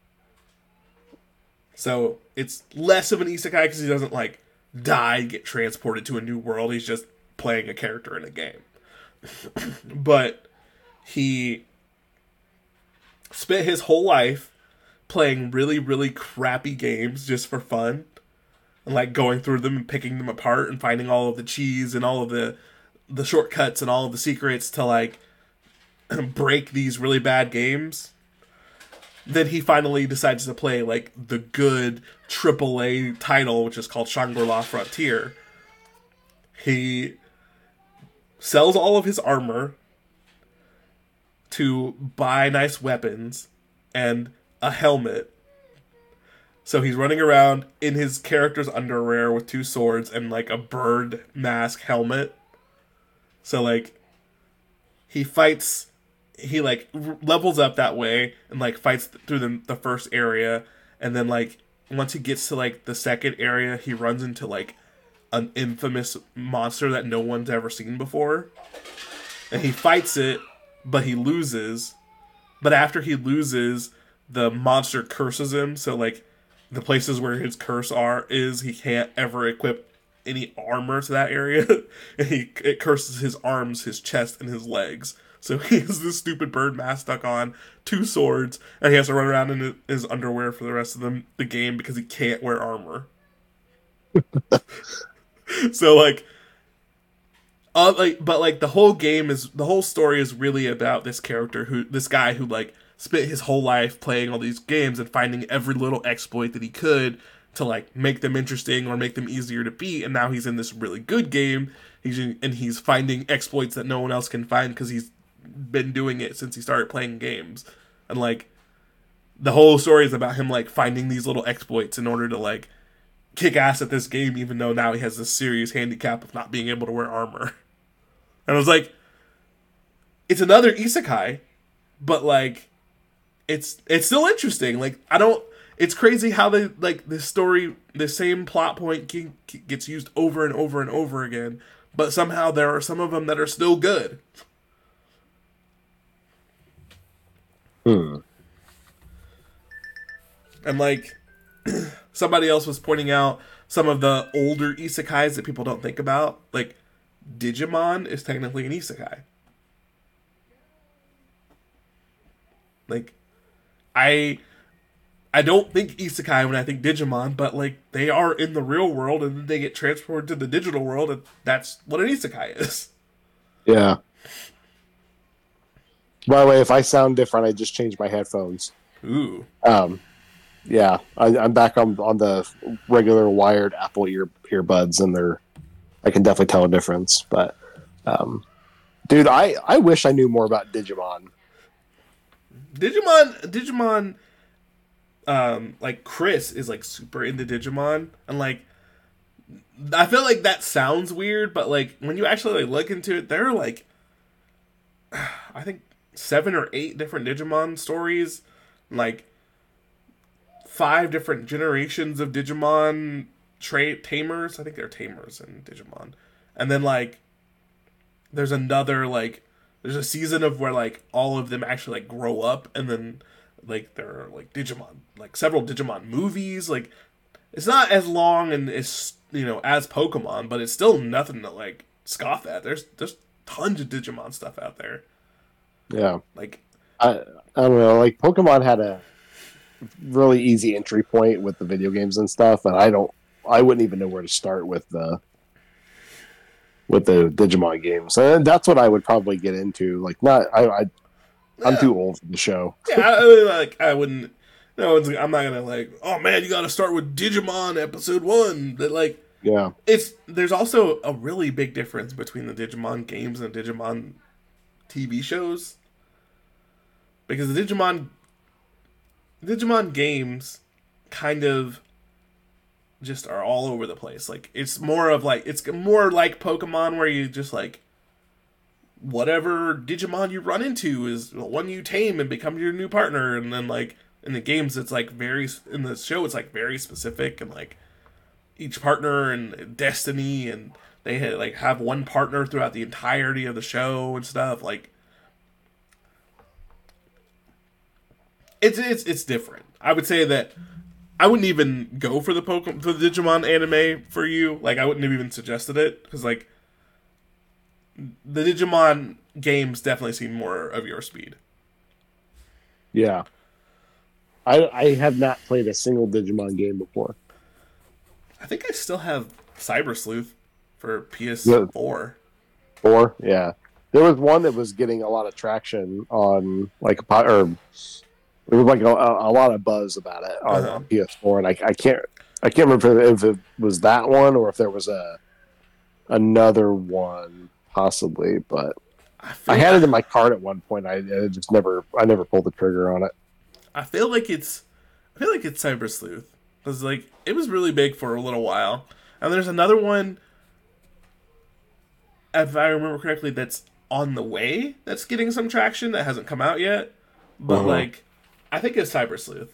So it's less of an isekai because he doesn't like die, get transported to a new world. He's just playing a character in a game. But he spent his whole life playing really, really crappy games just for fun. And like going through them and picking them apart and finding all of the cheese and all of the shortcuts and all of the secrets to like break these really bad games. Then he finally decides to play like the good AAA title, which is called Shangri-La Frontier. He sells all of his armor to buy nice weapons and a helmet. So he's running around in his character's underwear with 2 swords and like a bird mask helmet. So like he like levels up that way and like fights through the first area, and then like once he gets to like the second area, he runs into like an infamous monster that no one's ever seen before. And he fights it, but he loses. But after he loses, the monster curses him, so like the places where his curse he can't ever equip any armor to that area, and it curses his arms, his chest, and his legs. So he has this stupid bird mask stuck on, 2 swords, and he has to run around in his underwear for the rest of the game because he can't wear armor. So the whole story is really about this guy who like spent his whole life playing all these games and finding every little exploit that he could to like make them interesting or make them easier to beat, and now he's in this really good game. He's finding exploits that no one else can find because he's been doing it since he started playing games, and like the whole story is about him like finding these little exploits in order to like kick ass at this game, even though now he has this serious handicap of not being able to wear armor. And I was like, it's another isekai, but like it's still interesting. Like it's crazy how they like this story, the same plot point gets used over and over and over again, but somehow there are some of them that are still good. And like somebody else was pointing out some of the older isekais that people don't think about. Like Digimon is technically an isekai. Like I don't think isekai when I think Digimon, but like they are in the real world and then they get transported to the digital world, and that's what an isekai is. Yeah. By the way, if I sound different, I just changed my headphones. Ooh. Yeah, I'm back on the regular wired Apple earbuds, and I can definitely tell a difference. But, dude, I wish I knew more about Digimon. Digimon, like Chris is like super into Digimon, and like I feel like that sounds weird, but like when you actually like look into it, there are like I think 7 or 8 different Digimon stories, like 5 different generations of Digimon tamers. I think they're tamers in Digimon. And then like there's a season of where like all of them actually like grow up, and then like there are like Digimon, like several Digimon movies. Like it's not as long and as as Pokemon, but it's still nothing to like scoff at. There's tons of Digimon stuff out there. Yeah. Like I don't know, like Pokemon had a really easy entry point with the video games and stuff, and I wouldn't even know where to start with the Digimon games. And that's what I would probably get into. Like I'm too old for the show. Yeah, I wouldn't. No, I'm not gonna like. Oh man, you got to start with Digimon episode 1. That like. Yeah. There's also a really big difference between the Digimon games and the Digimon TV shows, because the Digimon games kind of just are all over the place. Like it's more like Pokemon, where you just like whatever Digimon you run into is the one you tame and become your new partner, and then like in the games it's like in the show it's like very specific, and like each partner and destiny, and they have one partner throughout the entirety of the show and stuff. Like it's different. I would say that I wouldn't even go for the Digimon anime for you. Like I wouldn't have even suggested it, because like the Digimon games definitely seem more of your speed. Yeah. I have not played a single Digimon game before. I think I still have Cyber Sleuth for PS4. Yeah. There was one that was getting a lot of traction on there was like a lot of buzz about it on PS4, and I can't remember if it was that one or if there was another one possibly, but I had it in my cart at one point. I never pulled the trigger on it. I feel like it's Cyber Sleuth, because like it was really big for a little while, and there's another one, if I remember correctly, that's on the way, that's getting some traction that hasn't come out yet, but like I think it's Cyber Sleuth.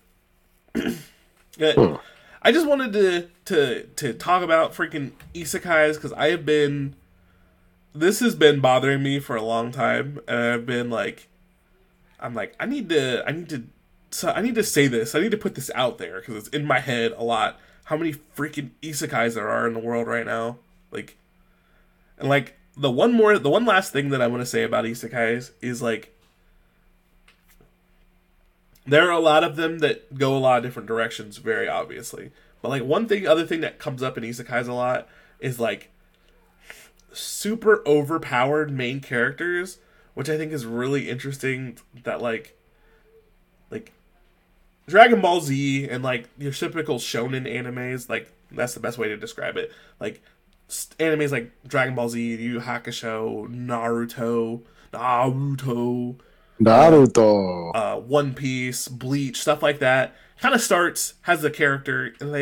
I just wanted to talk about freaking isekais, because this has been bothering me for a long time, and I've been like, I need to say this. I need to put this out there, because it's in my head a lot. how many freaking isekais there are in the world right now. Like, and like the one last thing that I want to say about isekais is like there are a lot of them that go a lot of different directions, very obviously. But like other thing that comes up in isekais a lot is like super overpowered main characters, which I think is really interesting. That like Dragon Ball Z and like your typical shonen animes, like that's the best way to describe it. Like animes like Dragon Ball Z, Yu Yu Hakusho, Naruto, One Piece, Bleach, stuff like that. Kind of has the character, and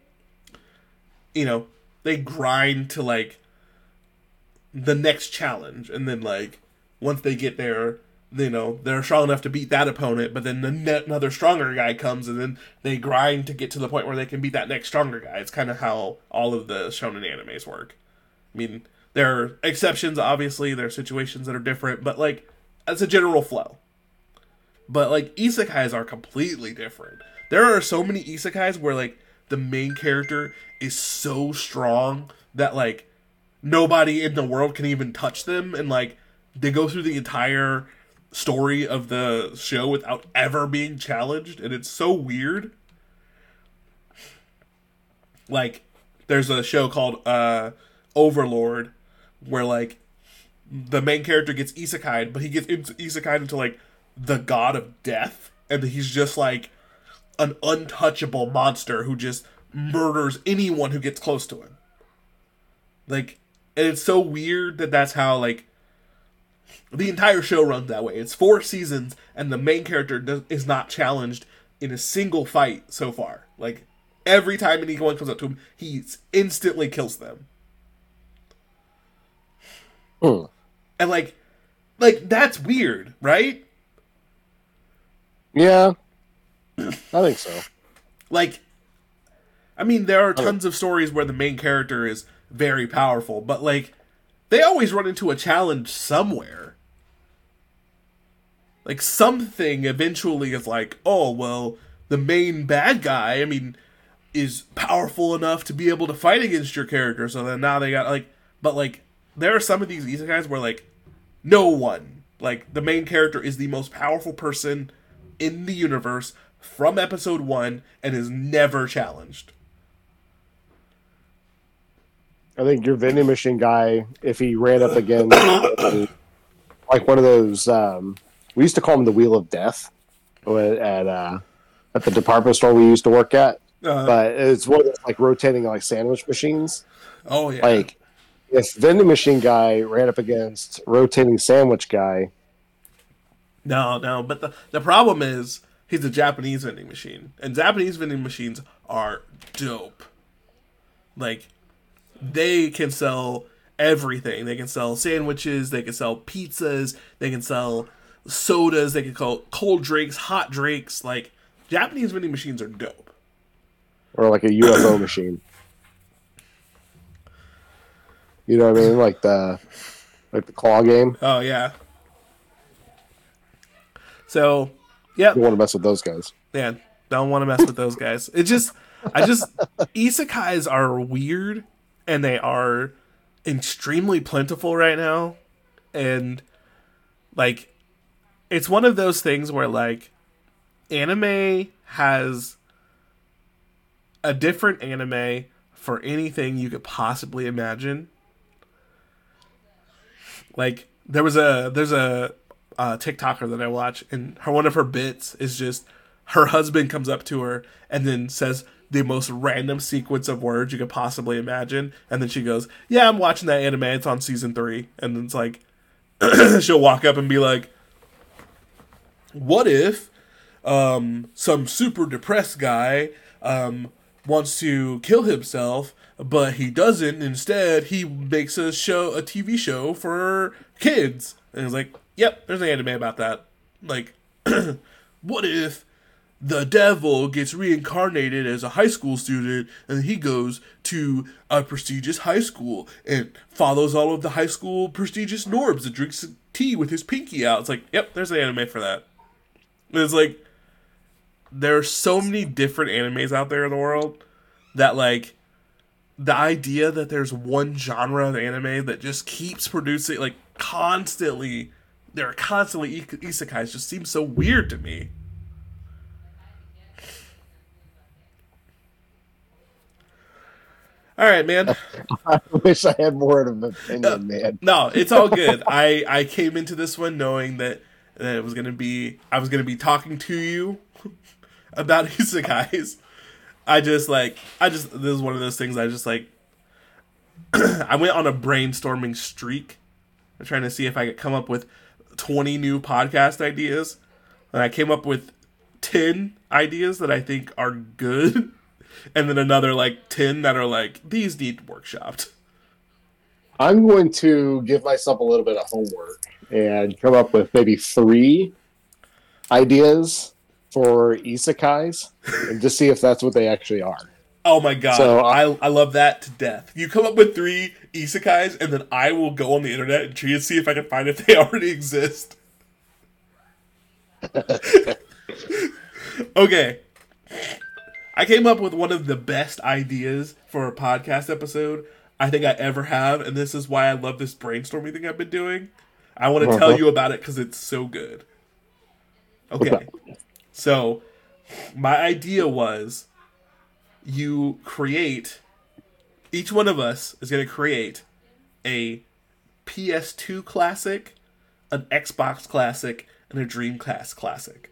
they grind to like the next challenge, and then like once they get there, they're strong enough to beat that opponent, but then another stronger guy comes, and then they grind to get to the point where they can beat that next stronger guy. It's kind of how all of the shonen animes work. I mean, there are exceptions, obviously. There are situations that are different, but like that's a general flow. But like isekais are completely different. There are so many isekais where like the main character is so strong that like nobody in the world can even touch them, and like they go through the entire story of the show without ever being challenged, and it's so weird. Like there's a show called Overlord where like the main character gets isekai'd, but he gets isekai'd into like the god of death, and he's just like an untouchable monster who just murders anyone who gets close to him. Like, and it's so weird that that's how like the entire show runs that way. It's 4 seasons, and the main character is not challenged in a single fight so far. Like every time anyone comes up to him, he instantly kills them. And like that's weird, right? Yeah, I think so. Like, I mean, there are tons of stories where the main character is very powerful, but like they always run into a challenge somewhere. Like something eventually is like, oh well, the main bad guy, I mean, is powerful enough to be able to fight against your character, so then now they got like, but like there are some of these isekais where like no one, like the main character is the most powerful person in the universe from episode 1 and is never challenged. I think your vending machine guy, if he ran up against like one of those, we used to call him the Wheel of Death at the department store we used to work at. But it's one of those like rotating like sandwich machines. Oh yeah. Like if vending machine guy ran up against rotating sandwich guy. No, but the problem is he's a Japanese vending machine, and Japanese vending machines are dope. Like, they can sell everything. They can sell sandwiches, they can sell pizzas, they can sell sodas, they can sell cold drinks, hot drinks. Like, Japanese vending machines are dope. Or like a UFO machine. You know what I mean? Like the claw game. Oh yeah. So, yeah. You want to mess with those guys. Yeah, don't want to mess with those guys. Isekais are weird, and they are extremely plentiful right now. And, like, it's one of those things where, like, anime has a different anime for anything you could possibly imagine. Like, there's a TikToker that I watch, and one of her bits is just her husband comes up to her and then says the most random sequence of words you could possibly imagine, and then she goes, "Yeah, I'm watching that anime. It's on season 3." And then it's like she'll walk up and be like, "What if some super depressed guy wants to kill himself, but he doesn't. Instead, he makes a TV show for kids." And it's like, yep, there's an anime about that. Like, what if the devil gets reincarnated as a high school student, and he goes to a prestigious high school and follows all of the high school prestigious norms and drinks tea with his pinky out? It's like, yep, there's an anime for that. And it's like, there are so many different animes out there in the world that like the idea that there's one genre of anime that just keeps producing like constantly. There are constantly isekais just seems so weird to me. All right, man. I wish I had more of an opinion, man. No, it's all good. I came into this one knowing that it was gonna be I was gonna be talking to you about isekais. This is one of those things I just like. I went on a brainstorming streak. I'm trying to see if I could come up with 20 new podcast ideas, and I came up with 10 ideas that I think are good. And then another like 10 that are like, these need workshopped. I'm going to give myself a little bit of homework and come up with maybe 3 ideas for isekais and just see if that's what they actually are. Oh my god. So, I love that to death. You come up with 3 isekais and then I will go on the internet and try to see if I can find if they already exist. Okay. I came up with one of the best ideas for a podcast episode I think I ever have, and this is why I love this brainstorming thing I've been doing. I want to tell you about it because it's so good. Okay. So, my idea was each one of us is going to create a PS2 classic, an Xbox classic, and a Dreamcast classic.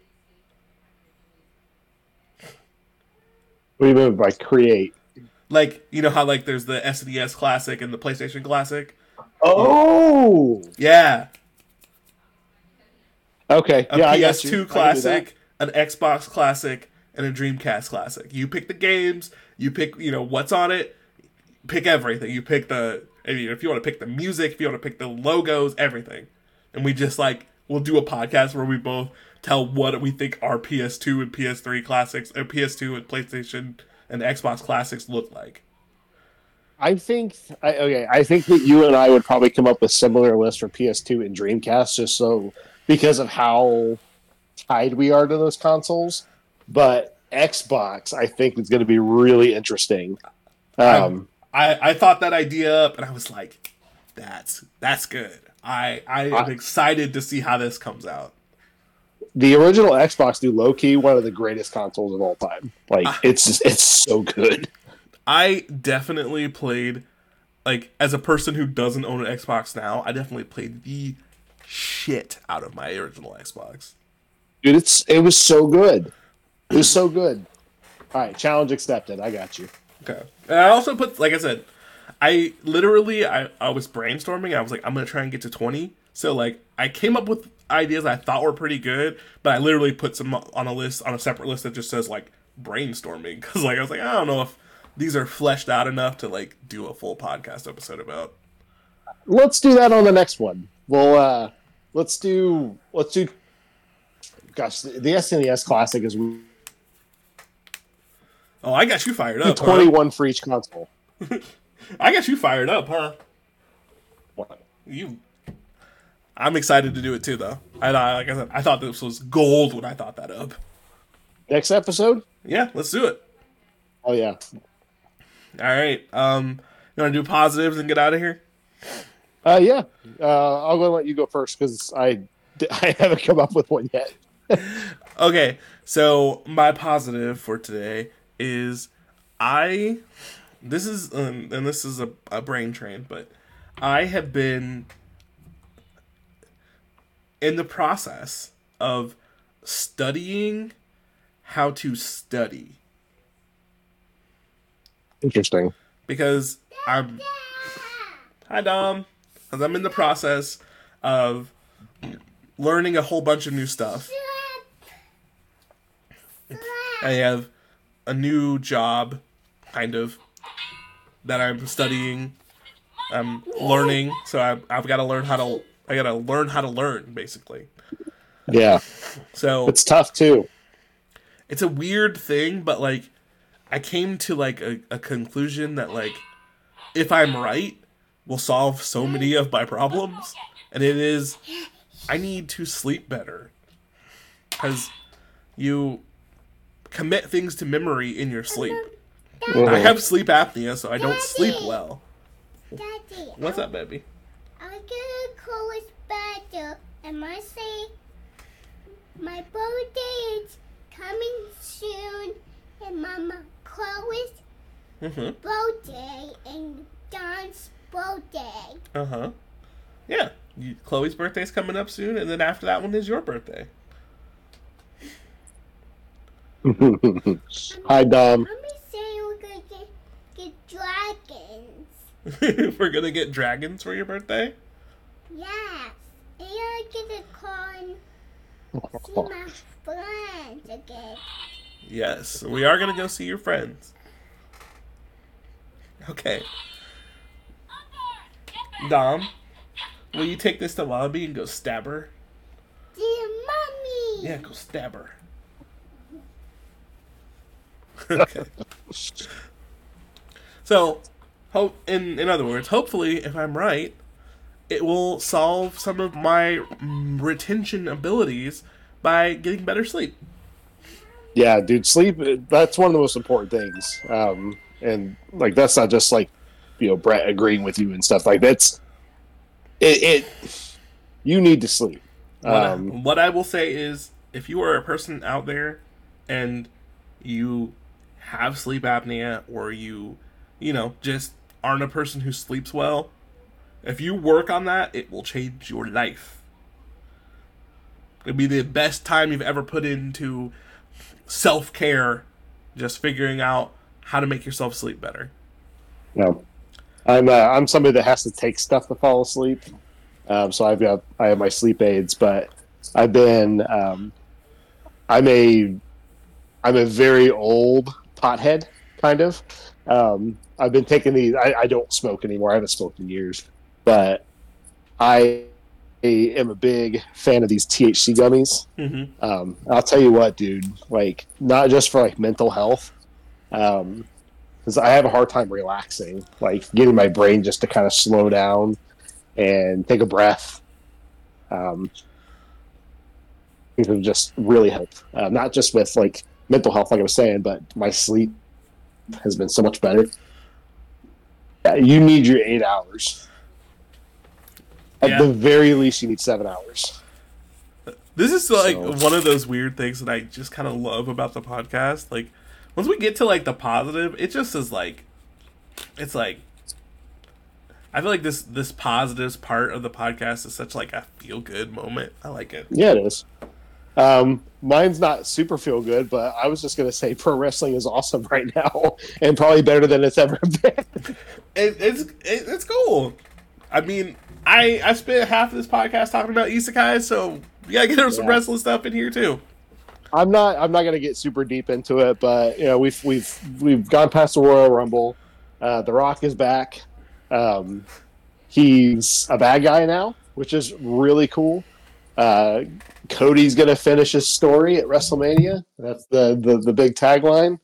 What do you mean by create? Like, you know how like there's the SNES classic and the PlayStation classic? Oh! Yeah. Okay. A PS2 classic, an Xbox classic, and a Dreamcast classic. You pick the games, you pick, what's on it, pick everything. You pick if you want to pick the music, if you want to pick the logos, everything. And we just we'll do a podcast where we both tell what we think our PS2 and PS3 classics, or PS2 and PlayStation and Xbox classics look like. I think that you and I would probably come up with similar lists for PS2 and Dreamcast, just because of how tied we are to those consoles. But Xbox, I think, is going to be really interesting. I thought that idea up, and I was like, that's good. I am excited to see how this comes out. The original Xbox, low-key, one of the greatest consoles of all time. It's so good. I definitely played, as a person who doesn't own an Xbox now, I definitely played the shit out of my original Xbox. Dude, it was so good. It was so good. All right, challenge accepted. I got you. Okay. And I also put, like I said, I was brainstorming. I was like, I'm going to try and get to 20. So, I came up with ideas I thought were pretty good, but I literally put some on a separate list that just says, brainstorming. Because, I was like, I don't know if these are fleshed out enough to, do a full podcast episode about. Let's do that on the next one. Well, let's do, gosh, the SNES Classic is... Oh, I got you fired up. 21 for each console. I got you fired up, huh? What? I'm excited to do it too, though. Like I said, I thought this was gold when I thought that up. Next episode? Yeah, let's do it. Oh yeah. All right. You want to do positives and get out of here? Yeah. I'll go and let you go first because I haven't come up with one yet. Okay, so my positive for today is this is a brain train, but I have been in the process of studying how to study. Interesting. Because Hi, Dom. Because I'm in the process of learning a whole bunch of new stuff. I have a new job, kind of, that I'm studying. I'm learning, so I've got to learn how to. I got to learn how to learn, basically. Yeah. So it's tough too. It's a weird thing, but I came to a conclusion that if I'm right, will solve so many of my problems, and it is I need to sleep better because you commit things to memory in your sleep. I have sleep apnea, so I don't sleep well. Daddy, what's up, baby? I get a coolest better, and I say my birthday is coming soon, and Mama Chloe's birthday and Don's birthday. Yeah, Chloe's birthday's coming up soon, and then after that one is your birthday. Hi, Dom. Mommy say we're gonna get dragons. We're gonna get dragons for your birthday? Yes. And I get a car and see my friends again. Yes, we are gonna go see your friends. Okay. Dom, will you take this to Lobby and go stab her? Dear Mommy. Yeah, go stab her. Okay. So, in other words, hopefully, if I'm right, it will solve some of my retention abilities by getting better sleep. Yeah, dude, sleep, that's one of the most important things. And, like, that's not just, like, Brett agreeing with you and stuff. Like, that's... You need to sleep. What I will say is, if you are a person out there and you have sleep apnea, or you just aren't a person who sleeps well, if you work on that, it will change your life. It'll be the best time you've ever put into self-care, just figuring out how to make yourself sleep better. No, I'm somebody that has to take stuff to fall asleep. So I have my sleep aids, but I've been I'm a very old pothead, kind of. I've been taking these. I don't smoke anymore. I haven't smoked in years, but I am a big fan of these THC gummies. I'll tell you what, dude. Like, not just for like mental health, because I have a hard time relaxing. Like, getting my brain just to kind of slow down and take a breath. It would just really help. Not just with like mental health, like I was saying, but my sleep has been so much better. Yeah, you need your 8 hours. At the very least, you need 7 hours. This is like one of those weird things that I just kind of love about the podcast. Like, once we get to like the positive, it just is like, it's like, I feel like this positives part of the podcast is such like a feel good moment. I like it. Yeah, it is. Mine's not super feel good, but I was just gonna say pro wrestling is awesome right now, and probably better than it's ever been. It's cool. I mean, I spent half of this podcast talking about isekai, so we gotta get some wrestling stuff in here too. I'm not gonna get super deep into it, but we've gone past the Royal Rumble. The Rock is back. He's a bad guy now, which is really cool. Cody's gonna finish his story at WrestleMania. That's the big tagline.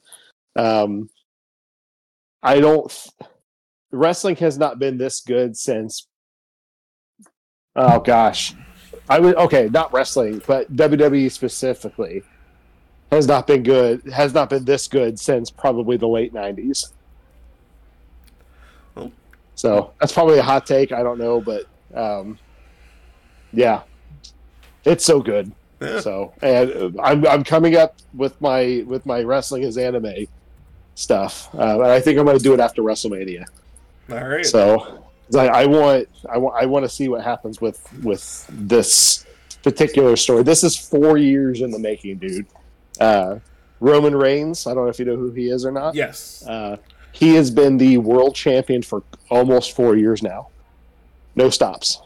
Wrestling has not been this good since. Oh gosh, not wrestling, but WWE specifically has not been good. Has not been this good since probably the late '90s. Oh. So that's probably a hot take. I don't know, but yeah. It's so good. Yeah. So, and I'm coming up with my wrestling as anime stuff, and I think I'm going to do it after WrestleMania. All right. So, I want to see what happens with this particular story. This is 4 years in the making, dude. Roman Reigns. I don't know if you know who he is or not. Yes. He has been the world champion for almost 4 years now. No stops.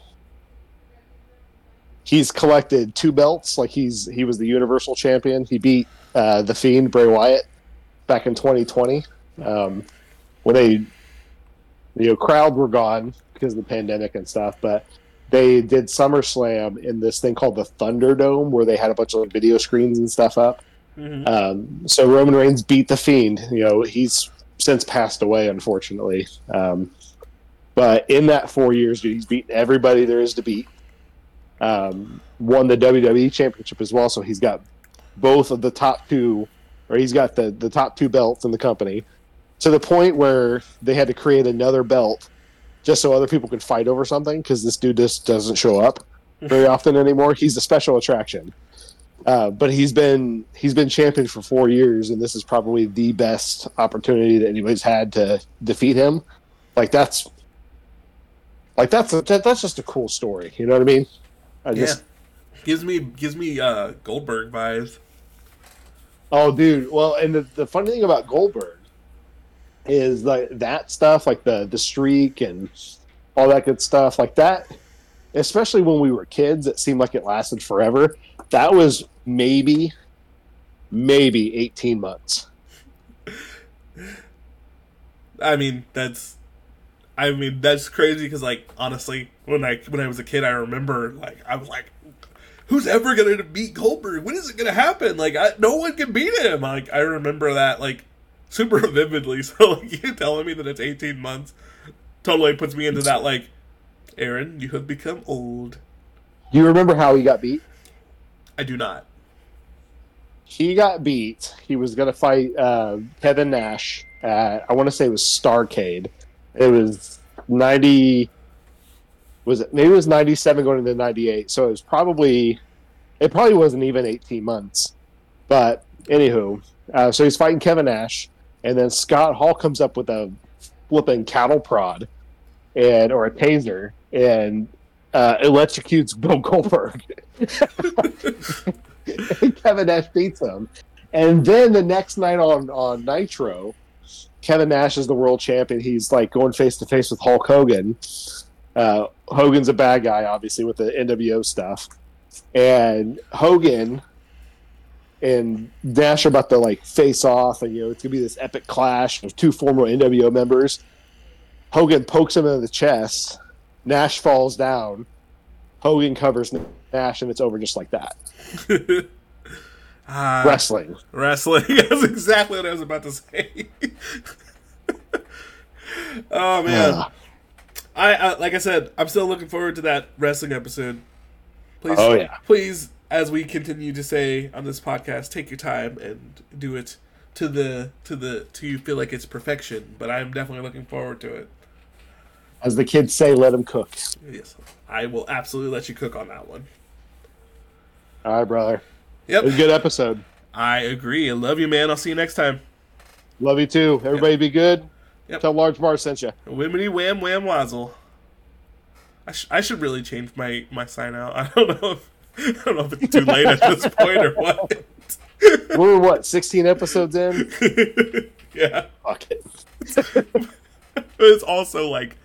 He's collected 2 belts. Like, he was the Universal Champion. He beat the Fiend, Bray Wyatt, back in 2020. When they, crowd were gone because of the pandemic and stuff, but they did SummerSlam in this thing called the Thunderdome, where they had a bunch of video screens and stuff up. Mm-hmm. So Roman Reigns beat the Fiend. He's since passed away, unfortunately. But in that 4 years, dude, he's beaten everybody there is to beat. Won the WWE Championship as well, so he's got both of the top 2, or he's got the top 2 belts in the company. to the point where they had to create another belt just so other people could fight over something because this dude just doesn't show up very often anymore. He's a special attraction. But he's been champion for 4 years, and this is probably the best opportunity that anybody's had to defeat him. That's just a cool story. You know what I mean? Gives me Goldberg vibes. Oh, dude. Well, and the funny thing about Goldberg is that stuff, like the streak and all that good stuff, like that. Especially when we were kids, it seemed like it lasted forever. That was maybe 18 months. I mean, that's crazy because, like, honestly, when I was a kid, I remember, like, I was like, who's ever going to beat Goldberg? When is it going to happen? Like, no one can beat him. Like, I remember that, like, super vividly. So, like, you telling me that it's 18 months totally puts me into that, like, Aaron, you have become old. Do you remember how he got beat? I do not. He got beat. He was going to fight Kevin Nash at, I want to say it was Starrcade. It was 90... Maybe it was 97 going into 98. So it probably wasn't even 18 months. But anywho, so he's fighting Kevin Nash, and then Scott Hall comes up with a flipping cattle prod or a taser and electrocutes Bill Goldberg. And Kevin Nash beats him. And then the next night on Nitro, Kevin Nash is the world champion. He's like going face to face with Hulk Hogan. Hogan's a bad guy, obviously, with the NWO stuff. And Hogan and Nash are about to like face off, and it's gonna be this epic clash of two former NWO members. Hogan pokes him in the chest. Nash falls down. Hogan covers Nash, and it's over just like that. Wrestling. That's exactly what I was about to say. Oh man. I like I said, I'm still looking forward to that wrestling episode. Please, please, as we continue to say on this podcast, take your time and do it to you feel like it's perfection. But I'm definitely looking forward to it. As the kids say, let them cook. Yes, I will absolutely let you cook on that one. All right, brother. Yep, it was a good episode. I agree. I love you, man. I'll see you next time. Love you too. Everybody be good. Yep. Tell Large Bar sent you. Wimmity wham wham wazzle. I should really change my sign out. I don't know if it's too late at this point or what. We're 16 episodes in? Yeah. Fuck it. It's also like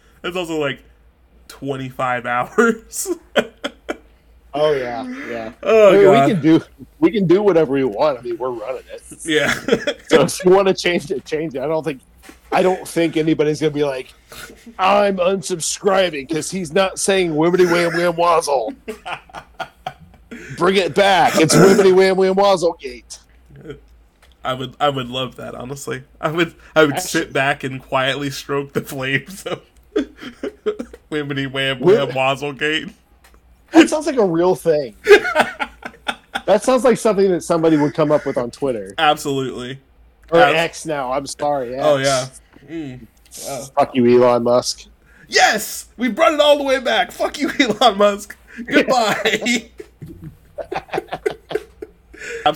25 hours. Oh yeah. Oh, I mean, we can do whatever we want. I mean, we're running it. Yeah. So if you want to change it, change it. I don't think anybody's gonna be like, I'm unsubscribing because he's not saying wibbity wham wham wazzle. Bring it back. It's wibbity wham wham wazzle gate. I would love that, honestly. I would sit back and quietly stroke the flames of wibbity wham wham wazzle gate. That sounds like a real thing. That sounds like something that somebody would come up with on Twitter. Absolutely. Or X now. I'm sorry. X. Oh, yeah. Fuck you, Elon Musk. Yes! We brought it all the way back. Fuck you, Elon Musk. Goodbye.